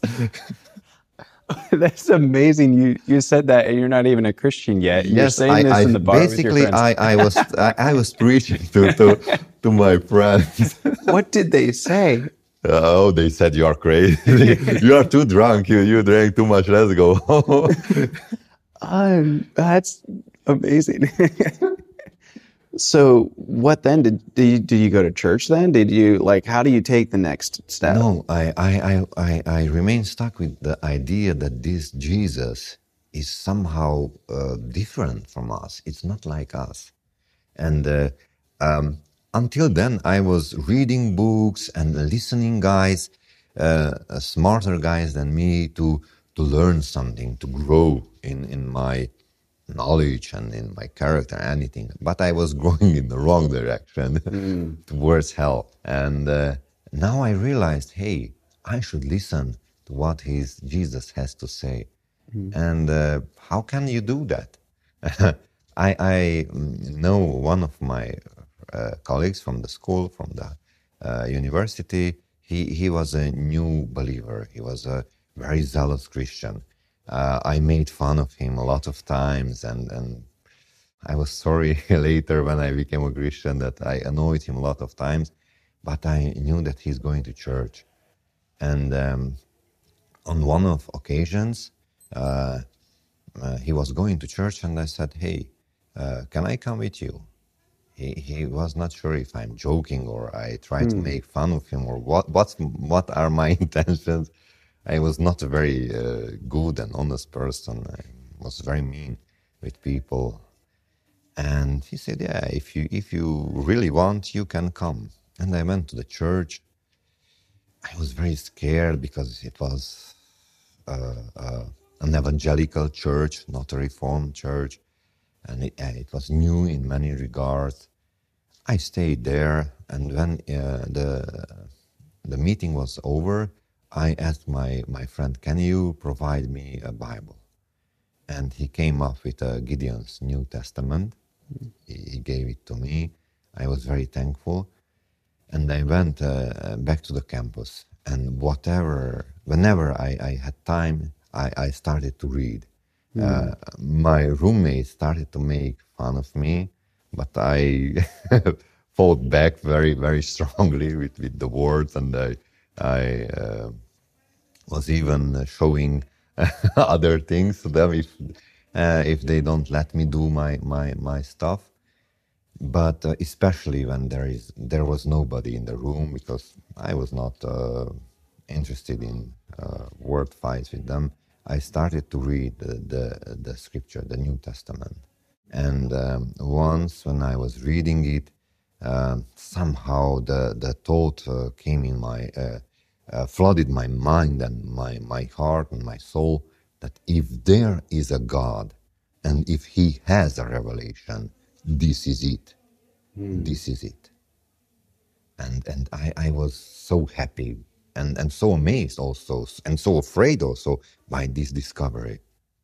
That's amazing. You you said that, and you're not even a Christian yet. You're yes, saying I, this I in the bar basically with your friends. I, I was I, I was preaching to, to to my friends. What did they say? Oh, they said you are crazy. You are too drunk. You you drank too much. Let's go home. Um, that's amazing. So what then? Did, did you, did you go to church then? Did you like, how do you take the next step? No, I, I, I, I, I remain stuck with the idea that this Jesus is somehow uh, different from us. It's not like us. And uh, um, until then, I was reading books and listening guys, uh, uh, smarter guys than me, to to learn something, to grow in, in my knowledge and in my character, anything. But I was growing in the wrong direction Mm. towards hell. And uh, now I realized, hey, I should listen to what his Jesus has to say. Mm. And uh, how can you do that? I, I know one of my uh, colleagues from the school, from the uh, university. He, he was a new believer. He was a very zealous Christian. Uh, I made fun of him a lot of times, and, and I was sorry later when I became a Christian that I annoyed him a lot of times, but I knew that he's going to church. And um, on one of occasions, uh, uh, he was going to church, and I said, hey, uh, can I come with you? He, he was not sure if I'm joking or I tried to Mm. make fun of him or what, what's, what are my intentions. I was not a very uh, good and honest person. I was very mean with people. And he said, yeah, if you, if you really want, you can come. And I went to the church. I was very scared because it was uh, uh, an evangelical church, not a reformed church. And it, uh, it was new in many regards. I stayed there, and when uh, the the meeting was over, I asked my, my friend, can you provide me a Bible? And he came up with a Gideon's New Testament. He, he gave it to me. I was very thankful. And I went uh, back to the campus, and whatever, whenever I, I had time, I, I started to read. Mm. Uh, my roommate started to make fun of me, but I fought back very, very strongly with, with the words, and I, I uh, was even showing other things to them if uh, if they don't let me do my my, my stuff. But uh, especially when there is there was nobody in the room, because I was not uh, interested in uh, word fights with them. I started to read the, the, the scripture, the New Testament. And um, once when I was reading it, uh, somehow the, the thought uh, came in my, uh, uh, flooded my mind and my, my heart and my soul, that if there is a God and if he has a revelation, this is it. Mm. This is it. And, and I, I was so happy and, and so amazed also, and so afraid also by this discovery.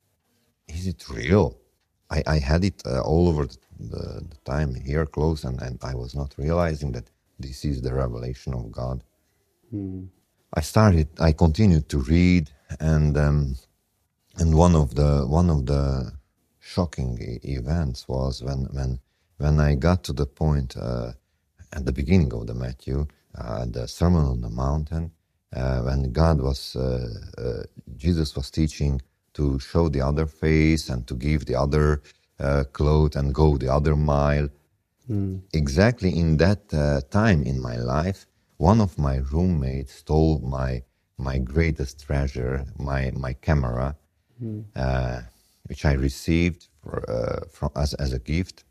Is it real? I, I had it uh, all over the, the, the time here close, and, and I was not realizing that this is the revelation of God. Mm. I started, I continued to read, and um, and one of the one of the shocking e- events was when when when I got to the point uh, at the beginning of the Matthew, uh, the Sermon on the Mountain, uh, when God was uh, uh, Jesus was teaching to show the other face and to give the other uh, cloth and go the other mile. Mm. Exactly in that uh, time in my life, one of my roommates stole my my greatest treasure, my my camera, mm. uh, which I received for, uh, from as as a gift,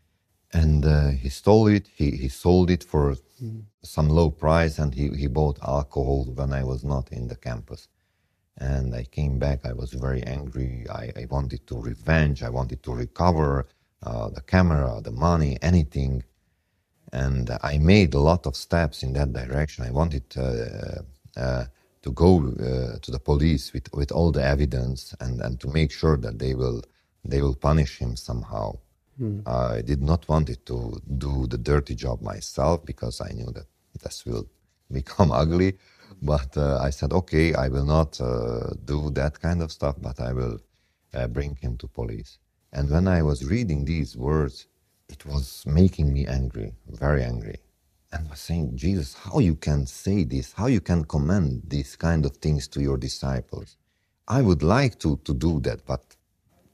and uh, he stole it. He he sold it for mm. some low price, and he he bought alcohol when I was not in the campus. And I came back, I was very angry. I, I wanted to revenge. I wanted to recover uh, the camera, the money, anything. And I made a lot of steps in that direction. I wanted uh, uh, to go uh, to the police with, with all the evidence, and, and to make sure that they will they will punish him somehow. Mm. I did not want it to do the dirty job myself, because I knew that this will become ugly. But uh, I said, okay, I will not uh, do that kind of stuff, but I will uh, bring him to police. And when I was reading these words, it was making me angry, very angry. And I was saying, Jesus, how you can say this? How you can command these kind of things to your disciples? I would like to, to do that, but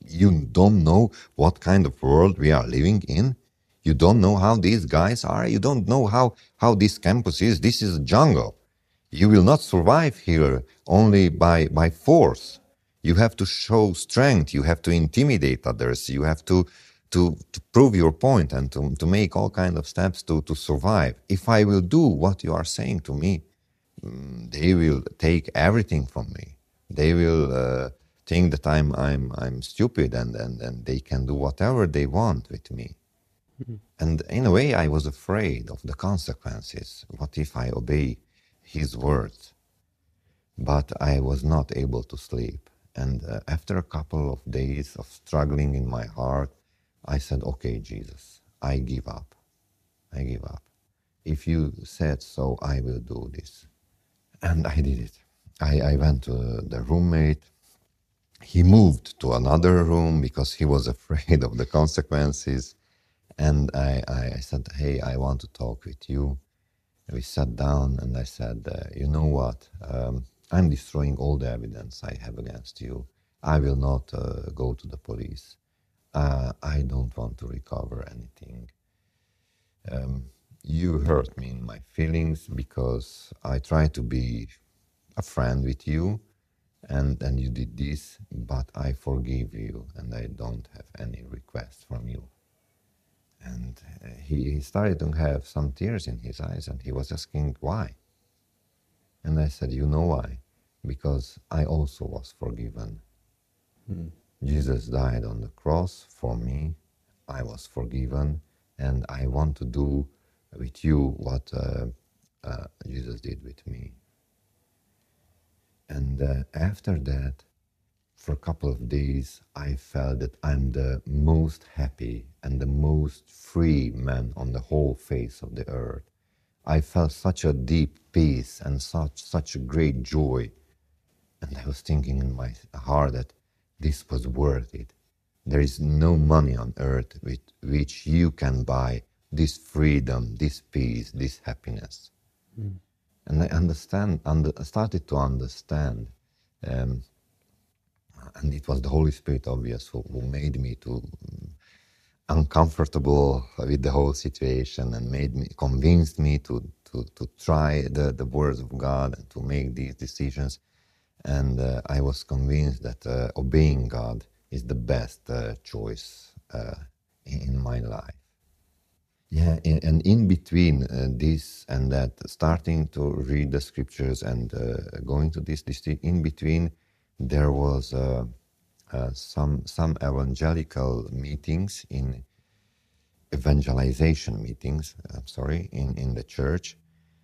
You don't know what kind of world we are living in. You don't know how these guys are. You don't know how, how this campus is. This is a jungle. You will not survive here only by, by force. You have to show strength. You have to intimidate others. You have to, to, to prove your point and to, to make all kinds of steps to, to survive. If I will do what you are saying to me, they will take everything from me. They will uh, think that I'm I'm I'm stupid, and, and, and they can do whatever they want with me. Mm-hmm. And in a way, I was afraid of the consequences. What if I obey his words? But I was not able to sleep. And uh, after a couple of days of struggling in my heart, I said, okay, Jesus, I give up. I give up. If you said so, I will do this. And I did it. I, I went to the roommate. He moved to another room because he was afraid of the consequences. And I, I said, hey, I want to talk with you. We sat down and I said, uh, you know what? Um, I'm destroying all the evidence I have against you. I will not uh, go to the police. Uh, I don't want to recover anything. Um, you hurt me in my feelings because I try to be a friend with you, and, and you did this, but I forgive you and I don't have any request from you. And uh, he, he started to have some tears in his eyes, and he was asking why. And I said, you know why? Because I also was forgiven. Hmm. Jesus died on the cross for me. I was forgiven, and I want to do with you what uh, uh, Jesus did with me. And uh, after that, for a couple of days, I felt that I'm the most happy and the most free man on the whole face of the earth. I felt such a deep peace and such such a great joy. And I was thinking in my heart that this was worth it. There is no money on earth with which you can buy this freedom, this peace, this happiness. Mm. And I understand, under, started to understand, um, and it was the Holy Spirit, obvious, who, who made me to um, uncomfortable with the whole situation and made me, convinced me to to to try the the words of God and to make these decisions. And uh, I was convinced that uh, obeying God is the best uh, choice uh, in my life. Yeah, and in between uh, this and that, starting to read the scriptures and uh, going to this, this in between, there was uh, uh, some some evangelical meetings in evangelization meetings. I'm sorry, in in the church.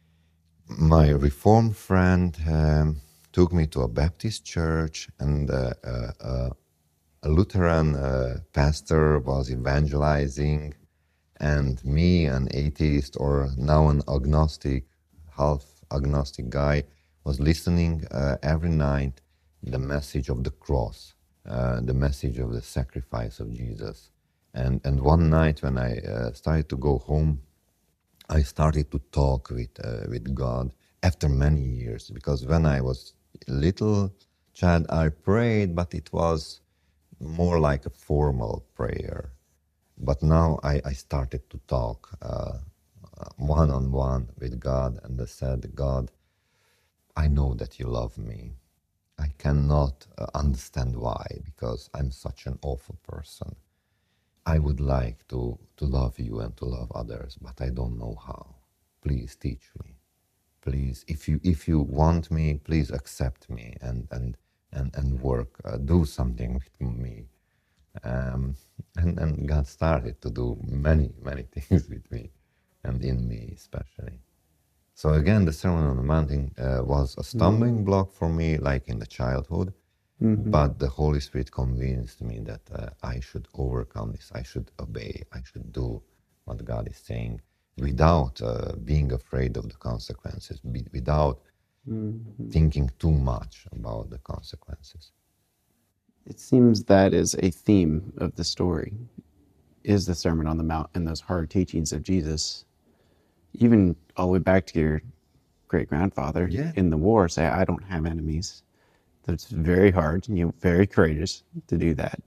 My Reformed friend um, took me to a Baptist church, and uh, uh, uh, a Lutheran uh, pastor was evangelizing. And me, an atheist or now an agnostic, half agnostic guy, was listening uh, every night the message of the cross, uh, the message of the sacrifice of Jesus. And and one night when I uh, started to go home, I started to talk with uh, with God after many years, because when I was little child, I prayed, but it was more like a formal prayer. But now I, I started to talk uh, one-on-one with God, and I said, God, I know that you love me. I cannot uh, understand why, because I'm such an awful person. I would like to, to love you and to love others, but I don't know how. Please teach me. Please, if you if you want me, please accept me and and and, and work, uh, do something with me. Um, and, and God started to do many, many things with me and in me especially. So again, the Sermon on the Mountain uh, was a stumbling mm-hmm. block for me, like in the childhood, mm-hmm. but the Holy Spirit convinced me that uh, I should overcome this, I should obey, I should do what God is saying without uh, being afraid of the consequences, be, without mm-hmm. thinking too much about the consequences. It seems that is a theme of the story, is the Sermon on the Mount and those hard teachings of Jesus. Even all the way back to your great-grandfather yeah. in the war, say, I don't have enemies. That's very hard, and you're very courageous to do that.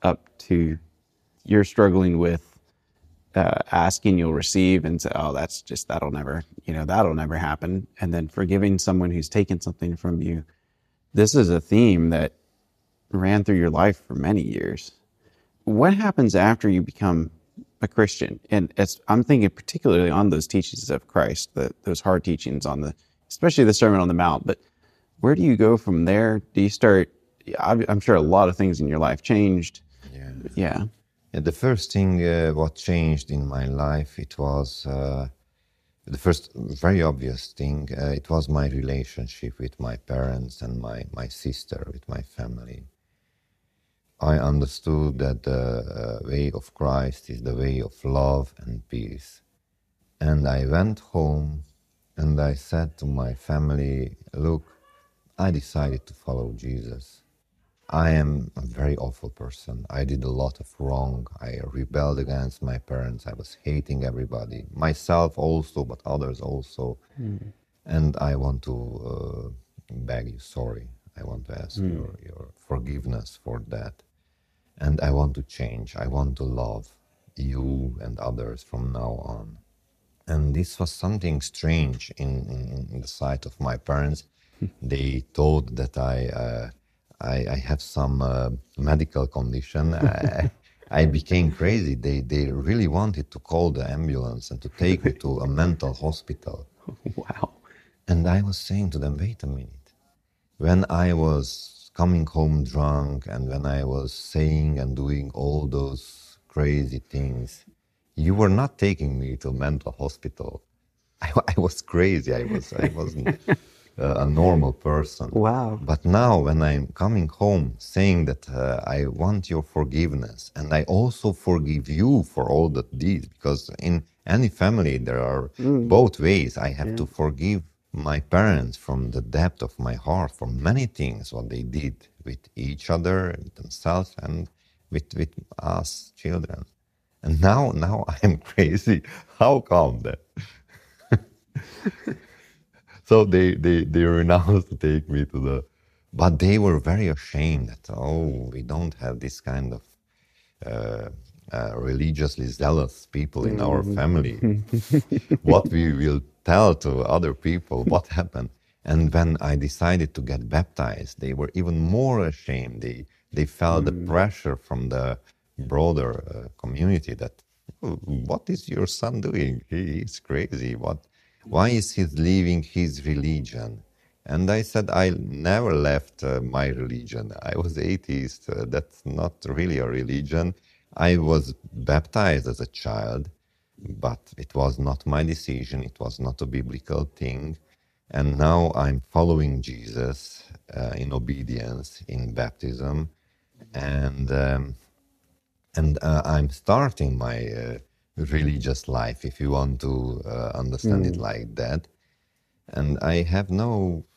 up to you're struggling with uh, asking, you'll receive, and say, oh, that's just, that'll never, you know, that'll never happen. And then forgiving someone who's taken something from you. This is a theme that ran through your life for many years. What happens after you become a Christian? And it's, I'm thinking particularly on those teachings of Christ, the, those hard teachings on the, especially the Sermon on the Mount. But where do you go from there? Do you start, I'm sure a lot of things in your life changed. Yeah. Yeah. Yeah, the first thing uh, what changed in my life, it was uh, the first very obvious thing. Uh, it was my relationship with my parents and my, my sister, with my family. I understood that the uh, way of Christ is the way of love and peace. And I went home and I said to my family, look, I decided to follow Jesus. I am a very awful person. I did a lot of wrong. I rebelled against my parents. I was hating everybody, myself also, but others also. Mm. And I want to uh, beg you sorry. I want to ask mm. your, your forgiveness for that. And I want to change. I want to love you and others from now on. And this was something strange in, in, in the sight of my parents. They thought that I... Uh, I, I have some uh, medical condition. I, I became crazy. They they really wanted to call the ambulance and to take me to a mental hospital. Wow. And I was saying to them, wait a minute. When I was coming home drunk and when I was saying and doing all those crazy things, you were not taking me to a mental hospital. I, I was crazy. I was I wasn't Uh, a normal person. Wow. But now when I'm coming home saying that uh, I want your forgiveness and I also forgive you for all that deeds, because in any family there are mm. both ways. I have yeah. to forgive my parents from the depth of my heart for many things what they did with each other, with themselves, and with, with us children. And now, now I'm crazy. How come that? So they, they, they renounced to take me to the... But they were very ashamed that, oh, we don't have this kind of uh, uh, religiously zealous people in our family. What we will tell to other people, what happened. And when I decided to get baptized, they were even more ashamed. They, they felt mm. the pressure from the broader uh, community that, oh, what is your son doing? He is crazy. What... Why is he leaving his religion? And I said, I never left uh, my religion. I was atheist. Uh, that's not really a religion. I was baptized as a child, but it was not my decision. It was not a biblical thing. And now I'm following Jesus uh, in obedience, in baptism. And, um, and uh, I'm starting my... Uh, religious life, if you want to uh, understand mm. it like that. And I have no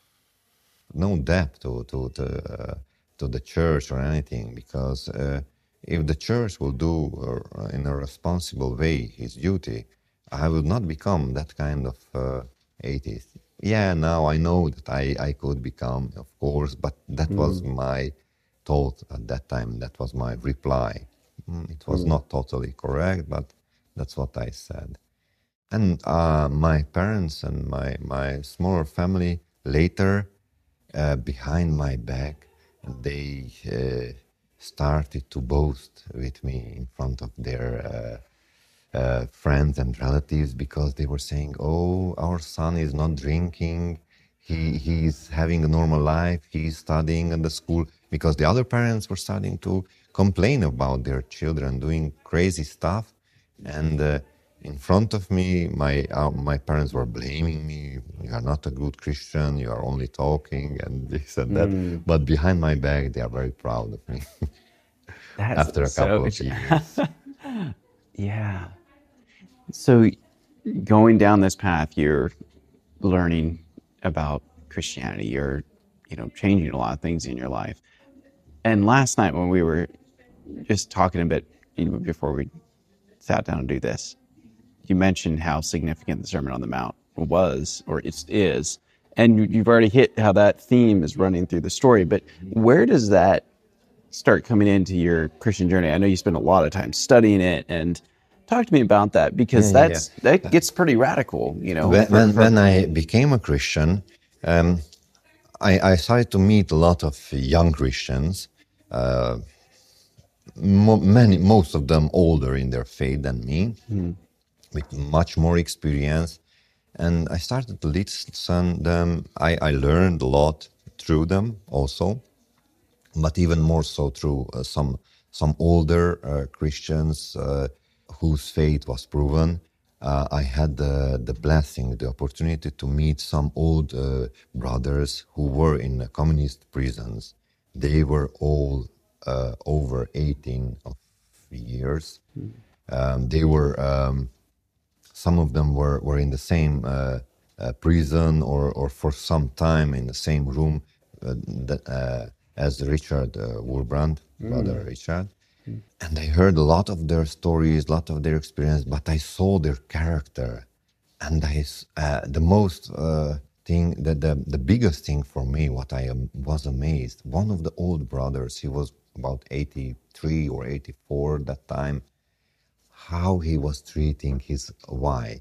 no debt to to to, uh, to the church or anything, because uh, if the church will do uh, in a responsible way his duty, I will not become that kind of uh, atheist. Yeah, now I know that I, I could become, of course, but that mm. was my thought at that time. That was my reply. Mm, it was mm. not totally correct, but that's what I said. And uh, my parents and my, my smaller family later, uh, behind my back, they uh, started to boast with me in front of their uh, uh, friends and relatives, because they were saying, oh, our son is not drinking, he he's having a normal life, he's studying in the school, because the other parents were starting to complain about their children doing crazy stuff. And uh, in front of me, my uh, my parents were blaming me. You are not a good Christian. You are only talking and this and that. Mm. But behind my back, they are very proud of me. That's after a couple so... of years. Yeah. So going down this path, you're learning about Christianity. You're, you know, changing a lot of things in your life. And last night when we were just talking a bit, you know, before we sat down to do this, you mentioned how significant the Sermon on the Mount was, or it is, and you've already hit how that theme is running through the story. But where does that start coming into your Christian journey? I know you spent a lot of time studying it, and talk to me about that, because Yeah, yeah, yeah. that's that gets pretty radical, you know. When, for- when, for- when I became a Christian, um, I, I started to meet a lot of young Christians, uh, mo- many, most of them older in their faith than me, with much more experience. And I started to listen them. I, I learned a lot through them also, but even more so through uh, some some older uh, Christians uh, whose faith was proven. Uh, I had the, the blessing, the opportunity to meet some old uh, brothers who were in uh, communist prisons. They were all uh, over eighteen of years. Um, they were um, some of them were, were in the same uh, uh, prison or, or for some time in the same room uh, that, uh, as Richard uh, Wurbrand, brother Richard. And I heard a lot of their stories, a lot of their experience, but I saw their character. And I, s- uh, the most uh, thing, the, the, the biggest thing for me, what I am, was amazed, one of the old brothers, he was about eighty-three or eighty-four that time, how he was treating his wife.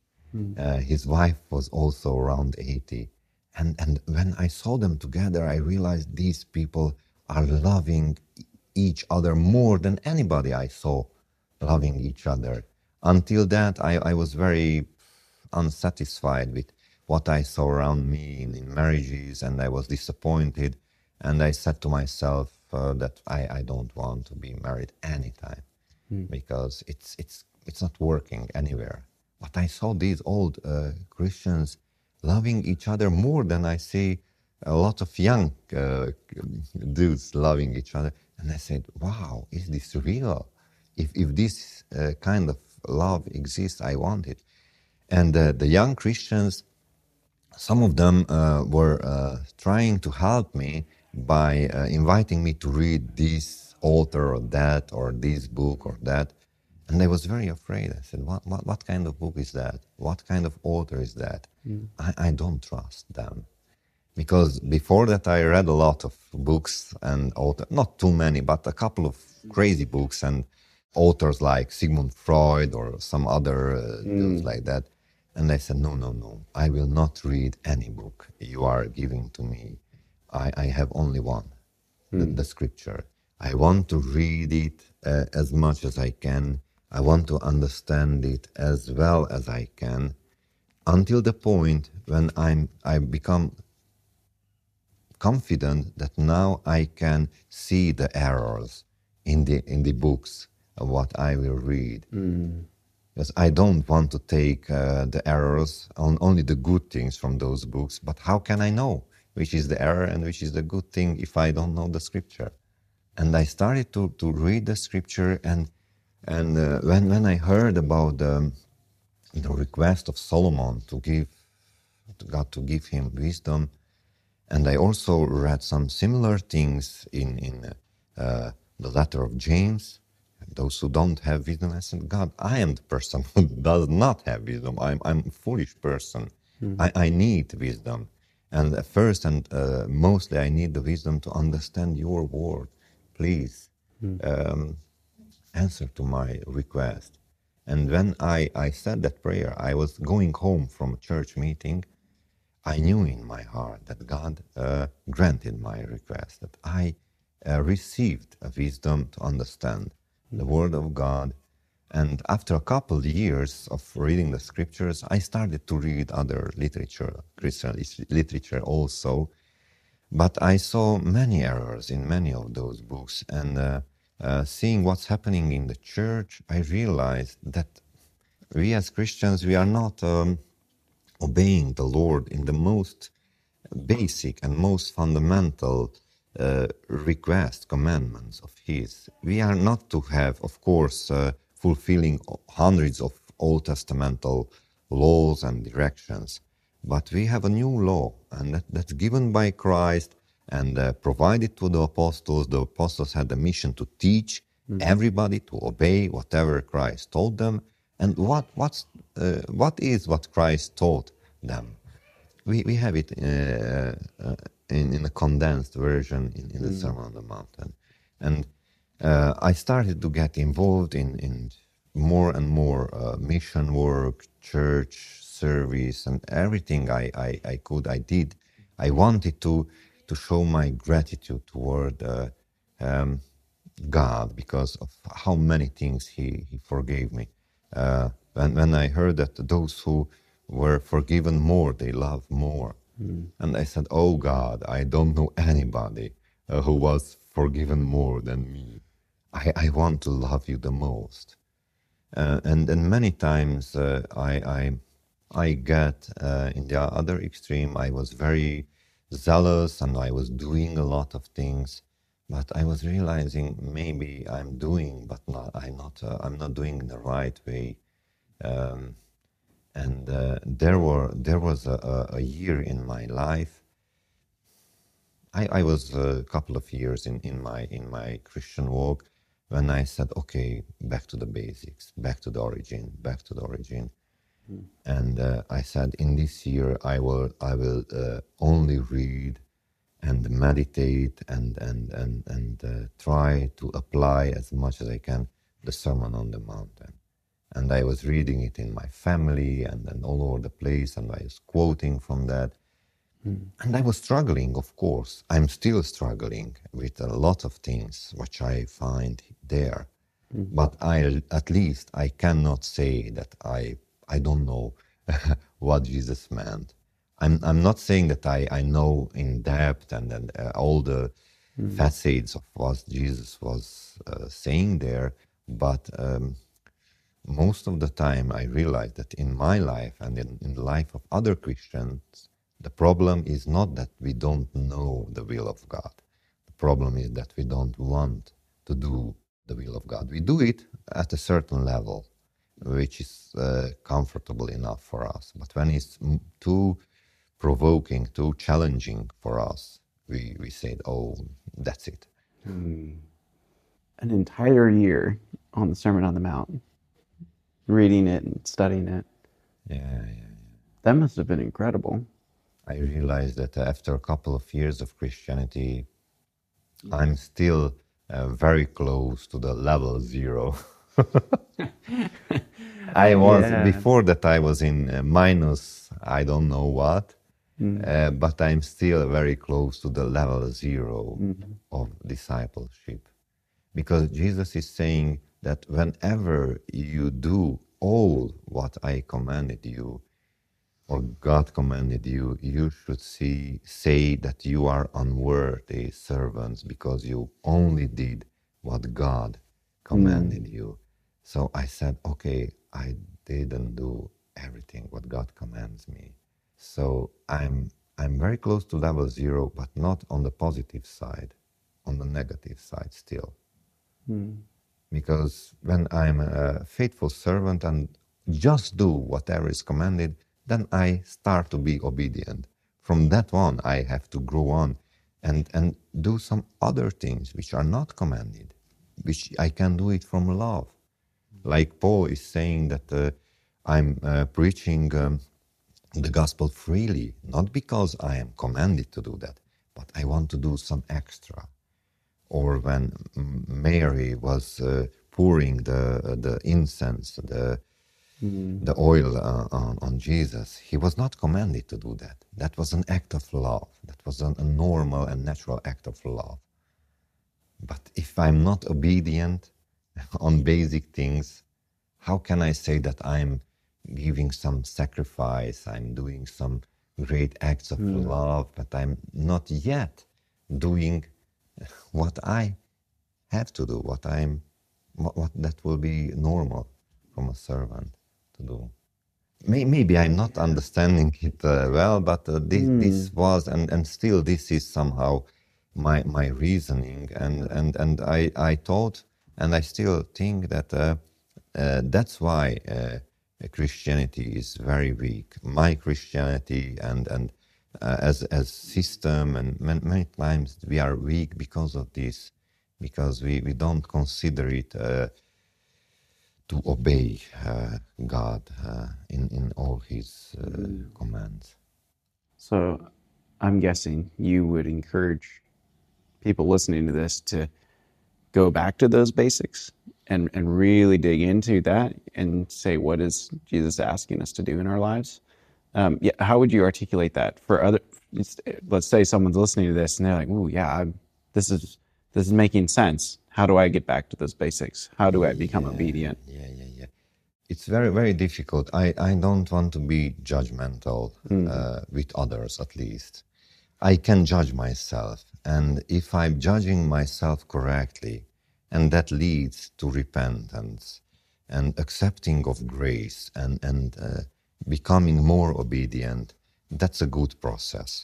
Uh, his wife was also around eighty. And, and when I saw them together, I realized these people are loving each other more than anybody I saw loving each other. Until that, I, I was very unsatisfied with what I saw around me in, in marriages, and I was disappointed. And I said to myself uh, that I, I don't want to be married anytime because it's it's it's not working anywhere. But I saw these old uh, Christians loving each other more than I see a lot of young uh, dudes loving each other, and I said, "Wow, is this real? If if this uh, kind of love exists, I want it." And uh, the young Christians, some of them uh, were uh, trying to help me by uh, inviting me to read this author or that or this book or that. And I was very afraid. I said, what, what, what kind of book is that? What kind of author is that? I, I don't trust them. Because before that, I read a lot of books and authors, not too many, but a couple of crazy books and authors like Sigmund Freud or some other uh, dudes like that. And I said, no, no, no, I will not read any book you are giving to me. I, I have only one, the, the scripture. I want to read it uh, as much as I can. I want to understand it as well as I can until the point when I'm, I become confident that now I can see the errors in the in the books of what I will read. Because I don't want to take uh, the errors on only the good things from those books. But how can I know which is the error and which is the good thing if I don't know the scripture? And I started to, to read the scripture, and and uh, when when I heard about the the request of Solomon to give to God to give him wisdom. And I also read some similar things in, in uh, the letter of James. Those who don't have wisdom, I said, God, I am the person who does not have wisdom. I'm, I'm a foolish person. I, I need wisdom. And first and uh, mostly, I need the wisdom to understand your word. Please um, answer to my request. And when I, I said that prayer, I was going home from a church meeting. I knew in my heart that God uh, granted my request, that I uh, received a wisdom to understand the Word of God. And after a couple of years of reading the scriptures, I started to read other literature, Christian literature also. But I saw many errors in many of those books. And uh, uh, seeing what's happening in the church, I realized that we as Christians, we are not um, obeying the Lord in the most basic and most fundamental uh, request, commandments of His. We are not to have, of course, uh, fulfilling hundreds of Old Testamental laws and directions, but we have a new law, and that, that's given by Christ and uh, provided to the apostles. The apostles had the mission to teach everybody to obey whatever Christ told them. And what what's uh, what is what Christ taught them? We we have it uh, uh, in in a condensed version in, in the Sermon on the Mountain. And uh, I started to get involved in, in more and more uh, mission work, church service, and everything I, I, I could, I did. I wanted to, to show my gratitude toward uh, um, God because of how many things He, he forgave me. Uh, when, when I heard that those who were forgiven more, they love more. Mm. And I said, oh God, I don't know anybody uh, who was forgiven more than me. I, I want to love you the most. Uh, and then many times uh, I, I, I get uh, in the other extreme, I was very zealous and I was doing a lot of things, but I was realizing maybe I'm doing, but not, I'm not, uh, I'm not doing in the right way. Um, and uh, there were, there was a, a year in my life. I, I was a couple of years in, in my in my Christian walk when I said, okay, back to the basics, back to the origin, back to the origin. Mm. And uh, I said, in this year, I will I will uh, only read and meditate and and and and uh, try to apply as much as I can the Sermon on the Mountain. And I was reading it in my family and, and all over the place, and I was quoting from that. Mm. And I was struggling, of course. I'm still struggling with a lot of things which I find there. Mm. But I, at least I cannot say that I, I don't know what Jesus meant. I'm, I'm not saying that I, I know in depth and, and uh, all the mm. facets of what Jesus was uh, saying there, but um, most of the time I realize that in my life and in, in the life of other Christians, the problem is not that we don't know the will of God. The problem is that we don't want to do the will of God. We do it at a certain level, which is uh, comfortable enough for us. But when it's too provoking, too challenging for us, we, we say, oh, that's it. Hmm. An entire year on the Sermon on the Mount, reading it and studying it. Yeah, yeah, yeah. That must have been incredible. I realized that after a couple of years of Christianity, I'm still uh, very close to the level zero. I was, yeah. Before that I was in uh, minus, I don't know what, mm. uh, but I'm still very close to the level zero mm-hmm. of discipleship. Because Jesus is saying that whenever you do all what I commanded you, or God commanded you, you should see, say that you are unworthy servants because you only did what God commanded mm. you. So I said, okay, I didn't do everything what God commands me. So I'm I'm very close to level zero, but not on the positive side, on the negative side still. Mm. Because when I'm a faithful servant and just do whatever is commanded, then I start to be obedient. From that on, I have to grow on and, and do some other things which are not commanded, which I can do it from love. Like Paul is saying that uh, I'm uh, preaching um, the gospel freely, not because I am commanded to do that, but I want to do some extra. Or when Mary was uh, pouring the, the incense, the Mm. the oil uh, on, on Jesus, he was not commanded to do that. That was an act of love. That was an, a normal and natural act of love. But if I'm not obedient on basic things, how can I say that I'm giving some sacrifice, I'm doing some great acts of mm. love, but I'm not yet doing what I have to do, what I'm, what, what that will be normal from a servant to do. Maybe I'm not understanding it uh, well, but uh, this, mm. this was, and, and still this is somehow my my reasoning, and and and I I thought, and I still think that uh, uh, that's why uh, Christianity is very weak. My Christianity and and uh, as as system, and many, many times we are weak because of this, because we we don't consider it. Uh, to obey uh, God uh, in, in all his uh, mm. commands. So I'm guessing you would encourage people listening to this to go back to those basics and, and really dig into that and say, what is Jesus asking us to do in our lives? Um, yeah, how would you articulate that for other? Let's say someone's listening to this and they're like, "Oh, yeah, I'm, this is this is making sense. How do I get back to those basics? How do I become Yeah, obedient?" yeah, yeah, yeah. It's very, very difficult. I, I don't want to be judgmental uh, with others, at least. I can judge myself. And if I'm judging myself correctly, and that leads to repentance and accepting of grace and, and uh, becoming more obedient, that's a good process.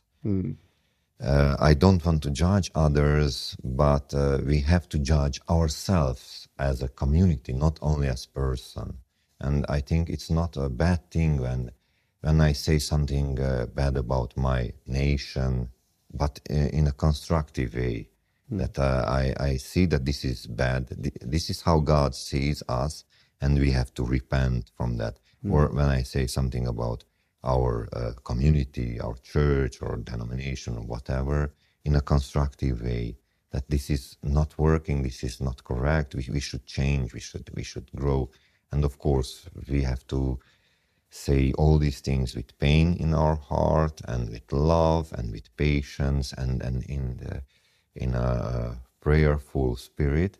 Uh, I don't want to judge others, but uh, we have to judge ourselves as a community, not only as person. And I think it's not a bad thing when, when I say something uh, bad about my nation, but uh, in a constructive way. Mm. That uh, I, I see that this is bad. This is how God sees us, and we have to repent from that. Mm. Or when I say something about our uh, community, our church or denomination or whatever, in a constructive way, that this is not working, this is not correct, we, we should change, we should, we should grow. And of course, we have to say all these things with pain in our heart and with love and with patience and, and in, the, in a prayerful spirit.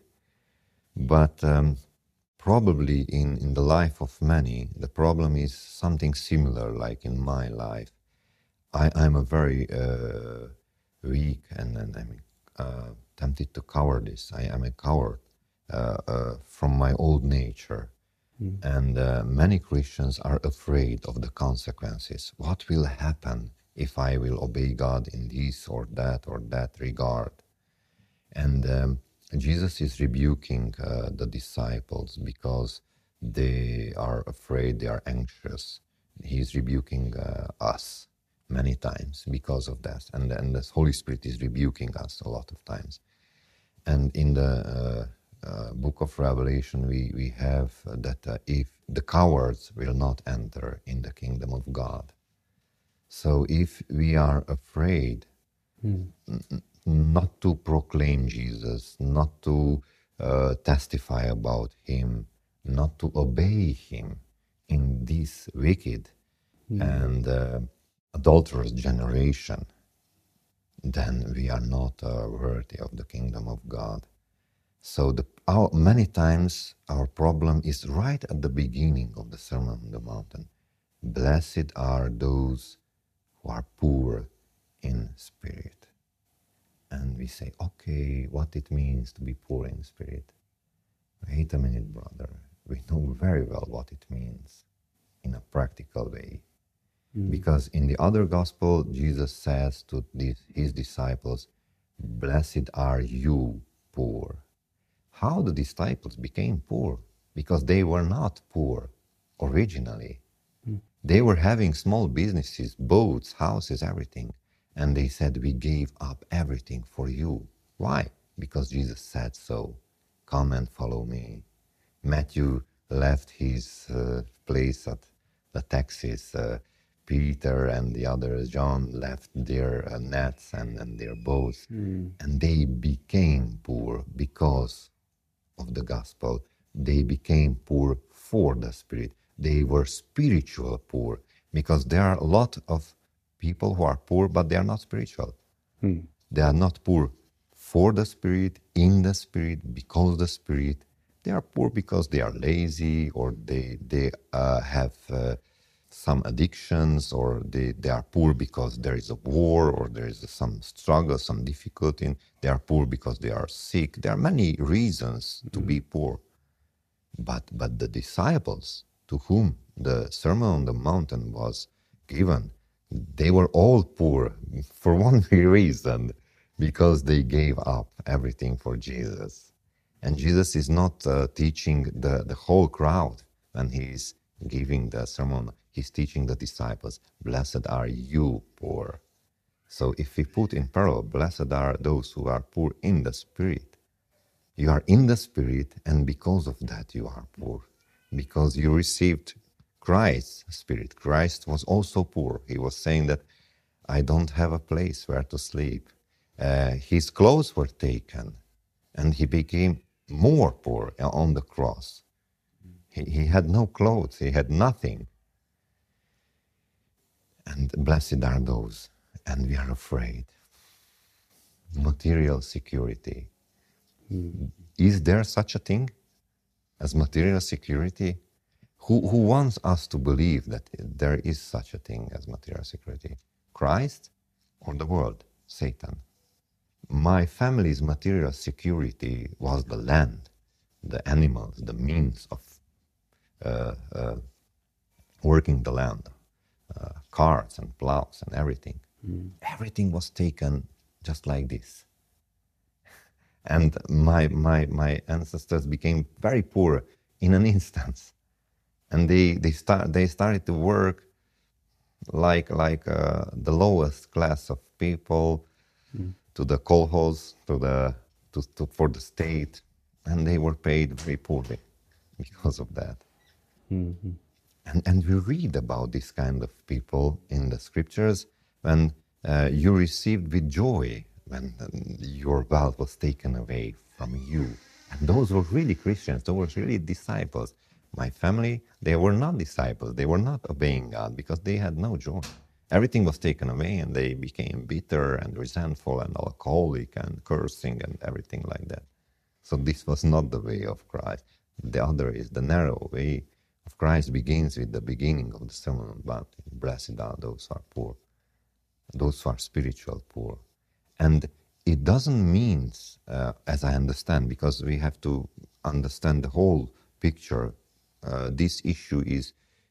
But um, probably in, in the life of many, the problem is something similar like in my life. I, I'm a very uh, weak and, and I'm uh, tempted to cowardice. I am a coward uh, uh, from my old nature. Mm. And uh, many Christians are afraid of the consequences. What will happen if I will obey God in this or that or that regard? And um, Jesus is rebuking uh, the disciples because they are afraid, they are anxious. He's rebuking uh, us many times because of that. And, and the Holy Spirit is rebuking us a lot of times. And in the uh, uh, book of Revelation, we, we have that uh, if the cowards will not enter in the kingdom of God. So if we are afraid, mm. n- not to proclaim Jesus, not to uh, testify about him, not to obey him in this wicked mm. and uh, adulterous generation, then we are not uh, worthy of the kingdom of God. So the, our, many times our problem is right at the beginning of the Sermon on the Mountain. Blessed are those who are poor in spirit. And we say, okay, what it means to be poor in spirit. Wait a minute, brother. We know very well what it means in a practical way. Mm. Because in the other gospel, Jesus says to these, his disciples, blessed are you poor. How the disciples became poor? Because they were not poor originally. Mm. They were having small businesses, boats, houses, everything. And they said, we gave up everything for you. Why? Because Jesus said so. Come and follow me. Matthew left his uh, place at the taxis. Uh, Peter and the others, John, left their uh, nets and, and their boats. Mm. And they became poor because of the gospel. They became poor for the Spirit. They were spiritual poor because there are a lot of people who are poor, but they are not spiritual. Hmm. They are not poor for the Spirit, in the Spirit, because the Spirit. They are poor because they are lazy or they, they uh, have uh, some addictions, or they, they are poor because there is a war or there is some struggle, some difficulty. They are poor because they are sick. There are many reasons to mm. be poor. But, but the disciples to whom the Sermon on the Mountain was given, they were all poor for one reason, because they gave up everything for Jesus. And Jesus is not uh, teaching the, the whole crowd when he's giving the sermon. He's teaching the disciples, blessed are you poor. So if we put in parallel, blessed are those who are poor in the Spirit. You are in the Spirit, and because of that you are poor. Because you received Christ's Spirit. Christ was also poor. He was saying that I don't have a place where to sleep. Uh, his clothes were taken, and he became more poor on the cross. He, he had no clothes, he had nothing. And blessed are those, and we are afraid. Material security. Mm. Is there such a thing as material security? Who, who wants us to believe that there is such a thing as material security? Christ or the world, Satan? My family's material security was the land, the animals, the means of uh, uh, working the land, uh, carts and plows and everything. Mm. Everything was taken just like this. And my, my, my ancestors became very poor in an instant. And they, they, start, they started to work like, like uh, the lowest class of people, mm. to the kolkhoz, to the, to, to, for the state. And they were paid very poorly because of that. Mm-hmm. And, and we read about this kind of people in the scriptures when uh, you received with joy when your wealth was taken away from you. And those were really Christians, those were really disciples. My family, they were not disciples, they were not obeying God because they had no joy. Everything was taken away and they became bitter and resentful and alcoholic and cursing and everything like that. So this was not the way of Christ. The other is the narrow way of Christ begins with the beginning of the Sermon on the Mount. Blessed are those who are poor, those who are spiritual poor. And it doesn't mean, uh, as I understand, because we have to understand the whole picture, uh, this issue is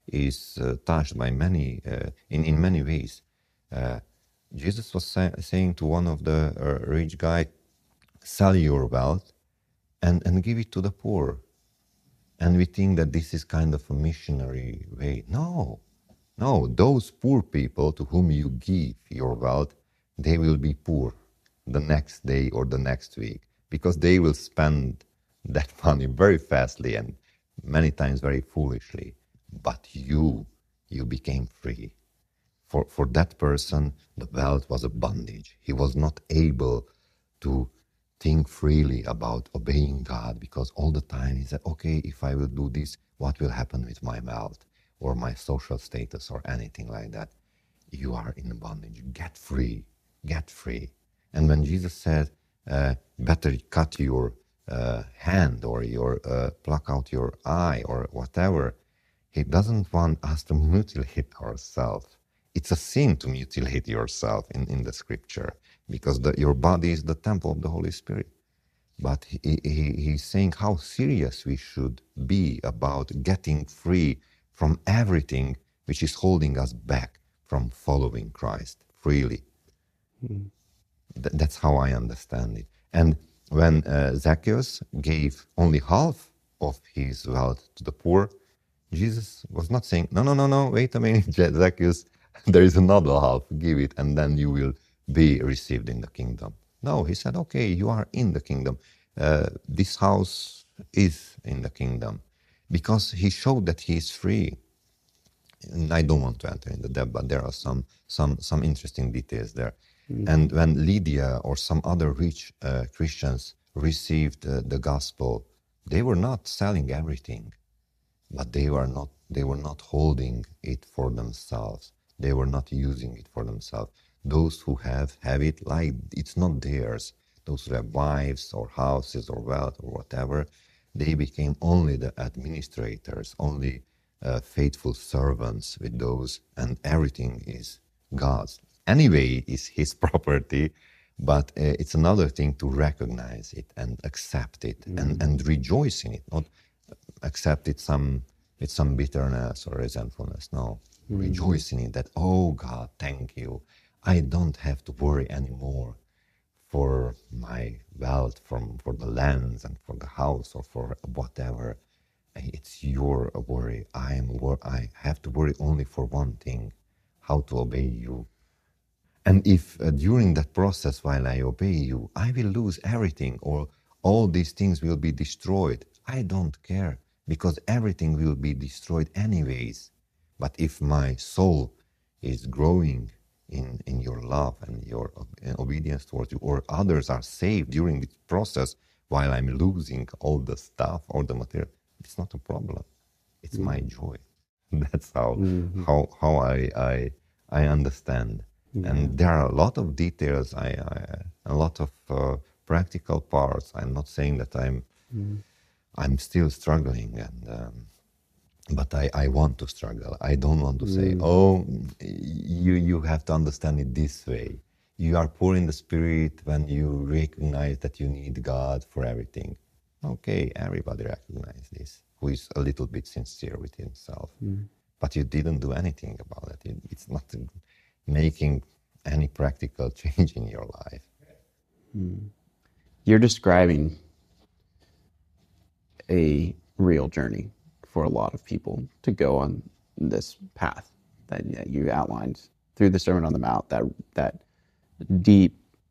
is uh, touched by many, uh, in, in many ways. Uh, Jesus was say, saying to one of the uh, rich guy, sell your wealth and, and give it to the poor. And we think that this is kind of a missionary way. No, no, those poor people to whom you give your wealth, they will be poor the next day or the next week because they will spend that money very fastly and many times very foolishly. But you, you became free. For, for that person, the wealth was a bondage. He was not able to think freely about obeying God because all the time he said, okay, if I will do this, what will happen with my wealth or my social status or anything like that? You are in bondage. Get free. Get free. And when Jesus said, uh, better cut your uh, hand or your uh, pluck out your eye or whatever, he doesn't want us to mutilate ourselves. It's a sin to mutilate yourself in, in the scripture because the, your body is the temple of the Holy Spirit. But he, he, he's saying how serious we should be about getting free from everything which is holding us back from following Christ freely. Mm. Th- that's how I understand it. And when uh, Zacchaeus gave only half of his wealth to the poor, Jesus was not saying, no, no, no, no, wait a minute, Zacchaeus, there is another half, give it, and then you will be received in the kingdom. No, he said, okay, you are in the kingdom. Uh, this house is in the kingdom. Because he showed that he is free. And I don't want to enter into that, but there are some, some, some interesting details there. Mm-hmm. And when Lydia or some other rich uh, Christians received uh, the gospel, they were not selling everything. But they were not they were not holding it for themselves. They were not using it for themselves. Those who have have it like it's not theirs. Those who have wives or houses or wealth or whatever, they became only the administrators, only uh, faithful servants with those, and everything is God's. Anyway, it's his property, but uh, it's another thing to recognize it and accept it mm. and, and rejoice in it, not accept it some with some bitterness or resentfulness. No, mm. rejoice in it that, oh God, thank you. I don't have to worry anymore for my wealth, from for the lands and for the house or for whatever. It's your worry. I am wor- I have to worry only for one thing, how to obey you. And if uh, during that process, while I obey you, I will lose everything or all these things will be destroyed, I don't care, because everything will be destroyed anyways. But if my soul is growing in, in your love and your uh, obedience towards you, or others are saved during this process while I'm losing all the stuff, all the material, it's not a problem. It's Mm. my joy. That's how Mhm. how how I I I understand. Yeah. And there are a lot of details. I, I a lot of uh, practical parts. I'm not saying that I'm Mm. I'm still struggling, and um, but I, I want to struggle. I don't want to say, Mm. oh, you you have to understand it this way. You are poor in the spirit when you recognize that you need God for everything. Okay, everybody recognizes this, who is a little bit sincere with himself. Mm. But you didn't do anything about it. It- It's not making any practical change in your life. Mm. You're describing a real journey for a lot of people to go on this path that that you outlined through the Sermon on the Mount, that that deep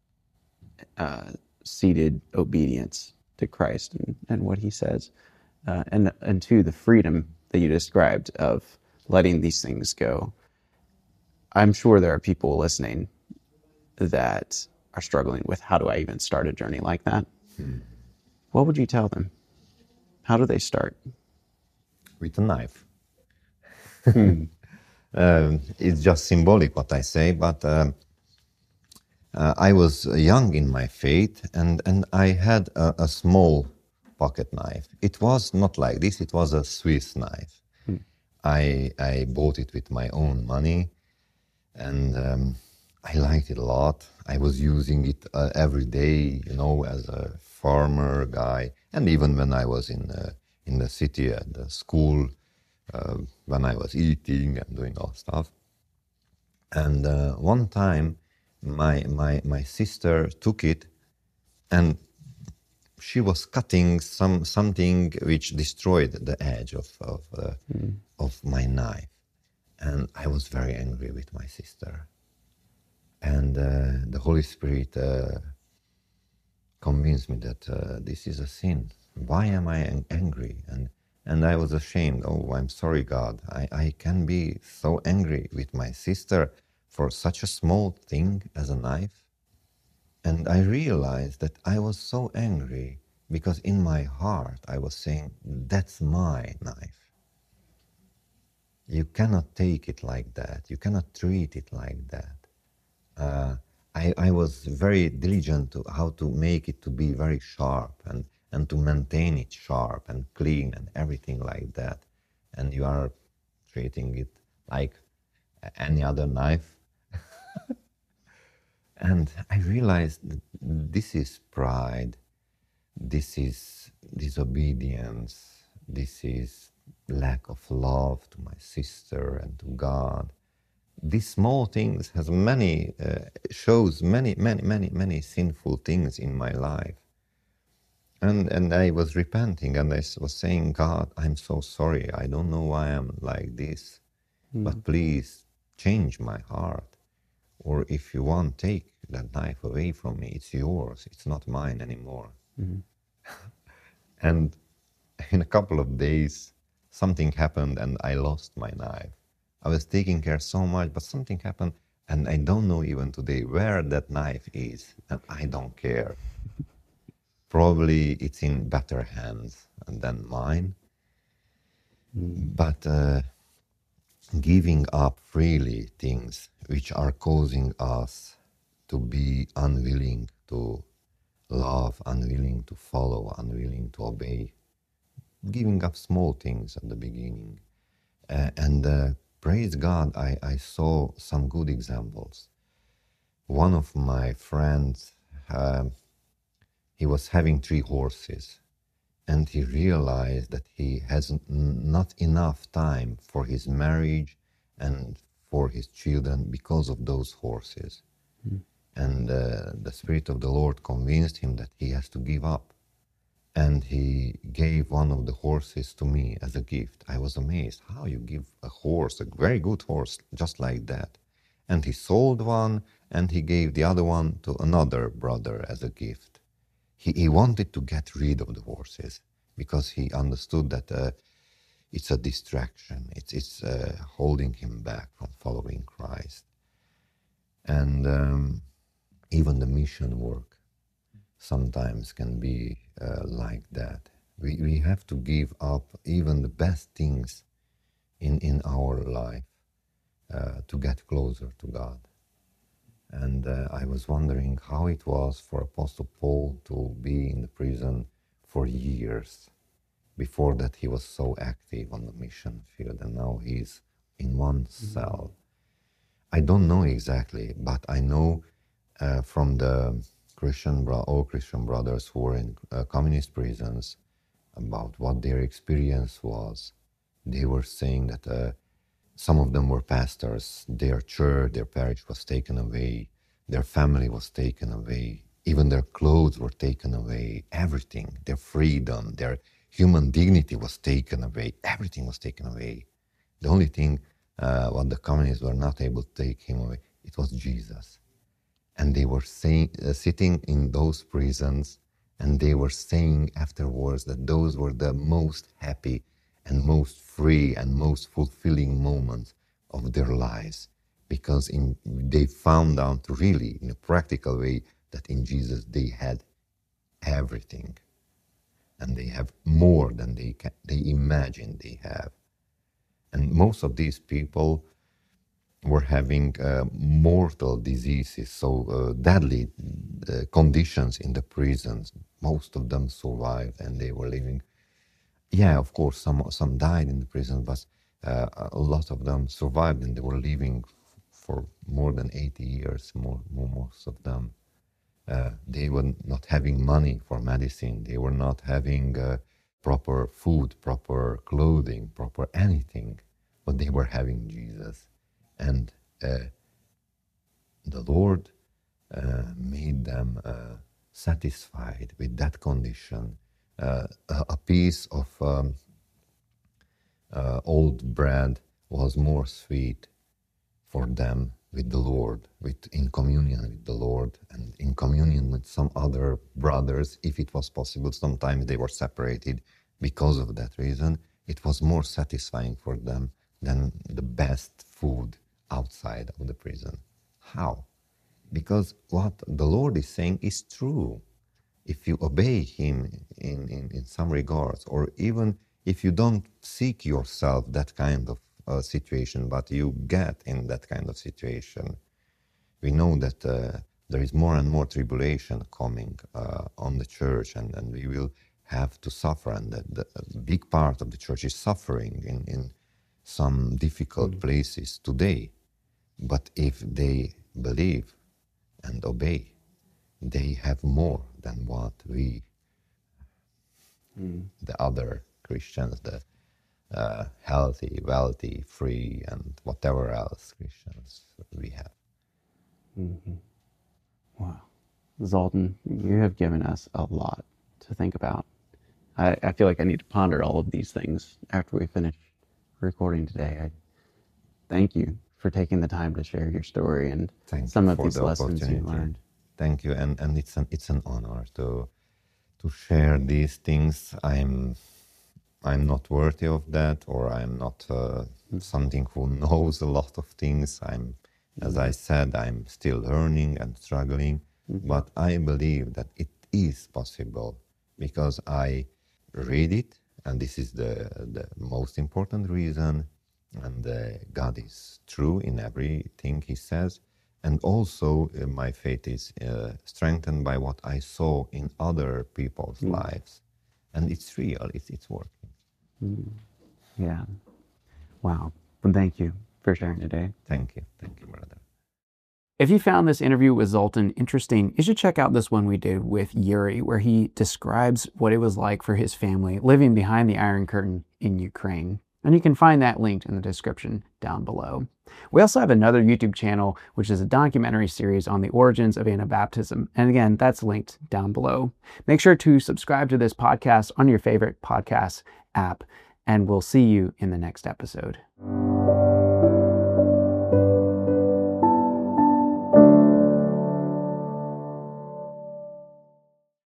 uh, seated obedience to Christ and, and what he says, uh, and and to the freedom that you described of letting these things go. I'm sure there are people listening that are struggling with, how do I even start a journey like that? Hmm. What would you tell them? How do they start? With a knife. Hmm. Um, it's just symbolic what I say, but um, uh, I was young in my faith, and, and I had a, a small pocket knife. It was not like this, it was a Swiss knife. Hmm. I, I bought it with my own money, and um, I liked it a lot. I was using it uh, every day, you know, as a farmer guy, and even when I was in uh, in the city at the school, uh, when I was eating and doing all stuff. And uh, one time, my my my sister took it, and she was cutting some something which destroyed the edge of of uh, Hmm. of my knife, and I was very angry with my sister. And uh, the Holy Spirit uh, convinced me that uh, this is a sin. Why am I ang- angry? And and I was ashamed. Oh, I'm sorry, God. I, I can be so angry with my sister for such a small thing as a knife. And I realized that I was so angry because in my heart I was saying, that's my knife. You cannot take it like that. You cannot treat it like that. Uh, I, I was very diligent to how to make it to be very sharp and, and to maintain it sharp and clean and everything like that. And you are treating it like any other knife. And I realized that this is pride, this is disobedience, this is lack of love to my sister and to God. These small things has many uh, shows many many many many sinful things in my life, and and I was repenting, and I was saying, God, I'm so sorry. I don't know why I'm like this, Hmm. but please change my heart. Or if you want, take that knife away from me. It's yours. It's not mine anymore. Hmm. And in a couple of days, something happened and I lost my knife. I was taking care so much, but something happened and I don't know even today where that knife is, and I don't care. Probably it's in better hands than mine, Hmm. but uh, giving up freely things which are causing us to be unwilling to love, unwilling to follow, unwilling to obey, giving up small things at the beginning. Uh, and uh, praise God, I, I saw some good examples. One of my friends, um, he was having three horses, and he realized that he has n- not enough time for his marriage and for his children because of those horses. Hmm. And uh, the Spirit of the Lord convinced him that he has to give up. And he gave one of the horses to me as a gift. I was amazed. How you give a horse, a very good horse, just like that? And he sold one and he gave the other one to another brother as a gift. He, he wanted to get rid of the horses because he understood that uh, it's a distraction. It's, it's uh, holding him back from following Christ. And um, even the mission work. sometimes can be uh, like that. We, we have to give up even the best things in, in our life uh, to get closer to God. And uh, I was wondering how it was for Apostle Paul to be in the prison for years. Before that, he was so active on the mission field, and now he's in one cell. I don't know exactly, but I know uh, from the Christian, bro- all Christian brothers who were in uh, communist prisons about what their experience was. They were saying that uh, some of them were pastors, their church, their parish was taken away, their family was taken away, even their clothes were taken away, everything, their freedom, their human dignity was taken away, everything was taken away. The only thing uh, what the communists were not able to take him away, it was Jesus. And they were saying, uh, sitting in those prisons, and they were saying afterwards that those were the most happy and most free and most fulfilling moments of their lives, because in, they found out really in a practical way that in Jesus they had everything, and they have more than they can, they imagine they have. And most of these people were having uh, mortal diseases, so uh, deadly uh, conditions in the prisons. Most of them survived, and they were living. Yeah, of course, some some died in the prison, but uh, a lot of them survived, and they were living for more than eighty years. More, more most of them, uh, they were not having money for medicine. They were not having uh, proper food, proper clothing, proper anything, but they were having Jesus. And uh, the Lord uh, made them uh, satisfied with that condition. Uh, a, a piece of um, uh, old bread was more sweet for them with the Lord, with in communion with the Lord, and in communion with some other brothers, if it was possible. Sometimes they were separated because of that reason. It was more satisfying for them than the best food outside of the prison. How? Because what the Lord is saying is true. If you obey Him in, in, in some regards, or even if you don't seek yourself that kind of uh, situation, but you get in that kind of situation, we know that uh, there is more and more tribulation coming uh, on the church, and, and we will have to suffer, and that the, a big part of the church is suffering in, in some difficult mm-hmm. places today. But if they believe and obey, they have more than what we, mm. the other Christians, the uh, healthy, wealthy, free, and whatever else Christians we have. Mm-hmm. Wow. Zoltan, you have given us a lot to think about. I, I feel like I need to ponder all of these things after we finish recording today. I thank you for taking the time to share your story and thank some you of for these the lessons you learned. Thank you, and, and it's an it's an honor to to share these things. I'm I'm not worthy of that, or I'm not uh, mm-hmm. something who knows a lot of things. I'm, mm-hmm. as I said, I'm still learning and struggling, mm-hmm. but I believe that it is possible because I read it, and this is the the most important reason. And uh, God is true in everything He says. And also uh, my faith is uh, strengthened by what I saw in other people's mm. lives. And it's real, it's, it's working. Mm. Yeah. Wow. Well, thank you for sharing today. Thank you. Thank you, brother. If you found this interview with Zoltan interesting, you should check out this one we did with Yuri, where he describes what it was like for his family living behind the Iron Curtain in Ukraine. And you can find that linked in the description down below. We also have another YouTube channel, which is a documentary series on the origins of Anabaptism. And again, that's linked down below. Make sure to subscribe to this podcast on your favorite podcast app, and we'll see you in the next episode.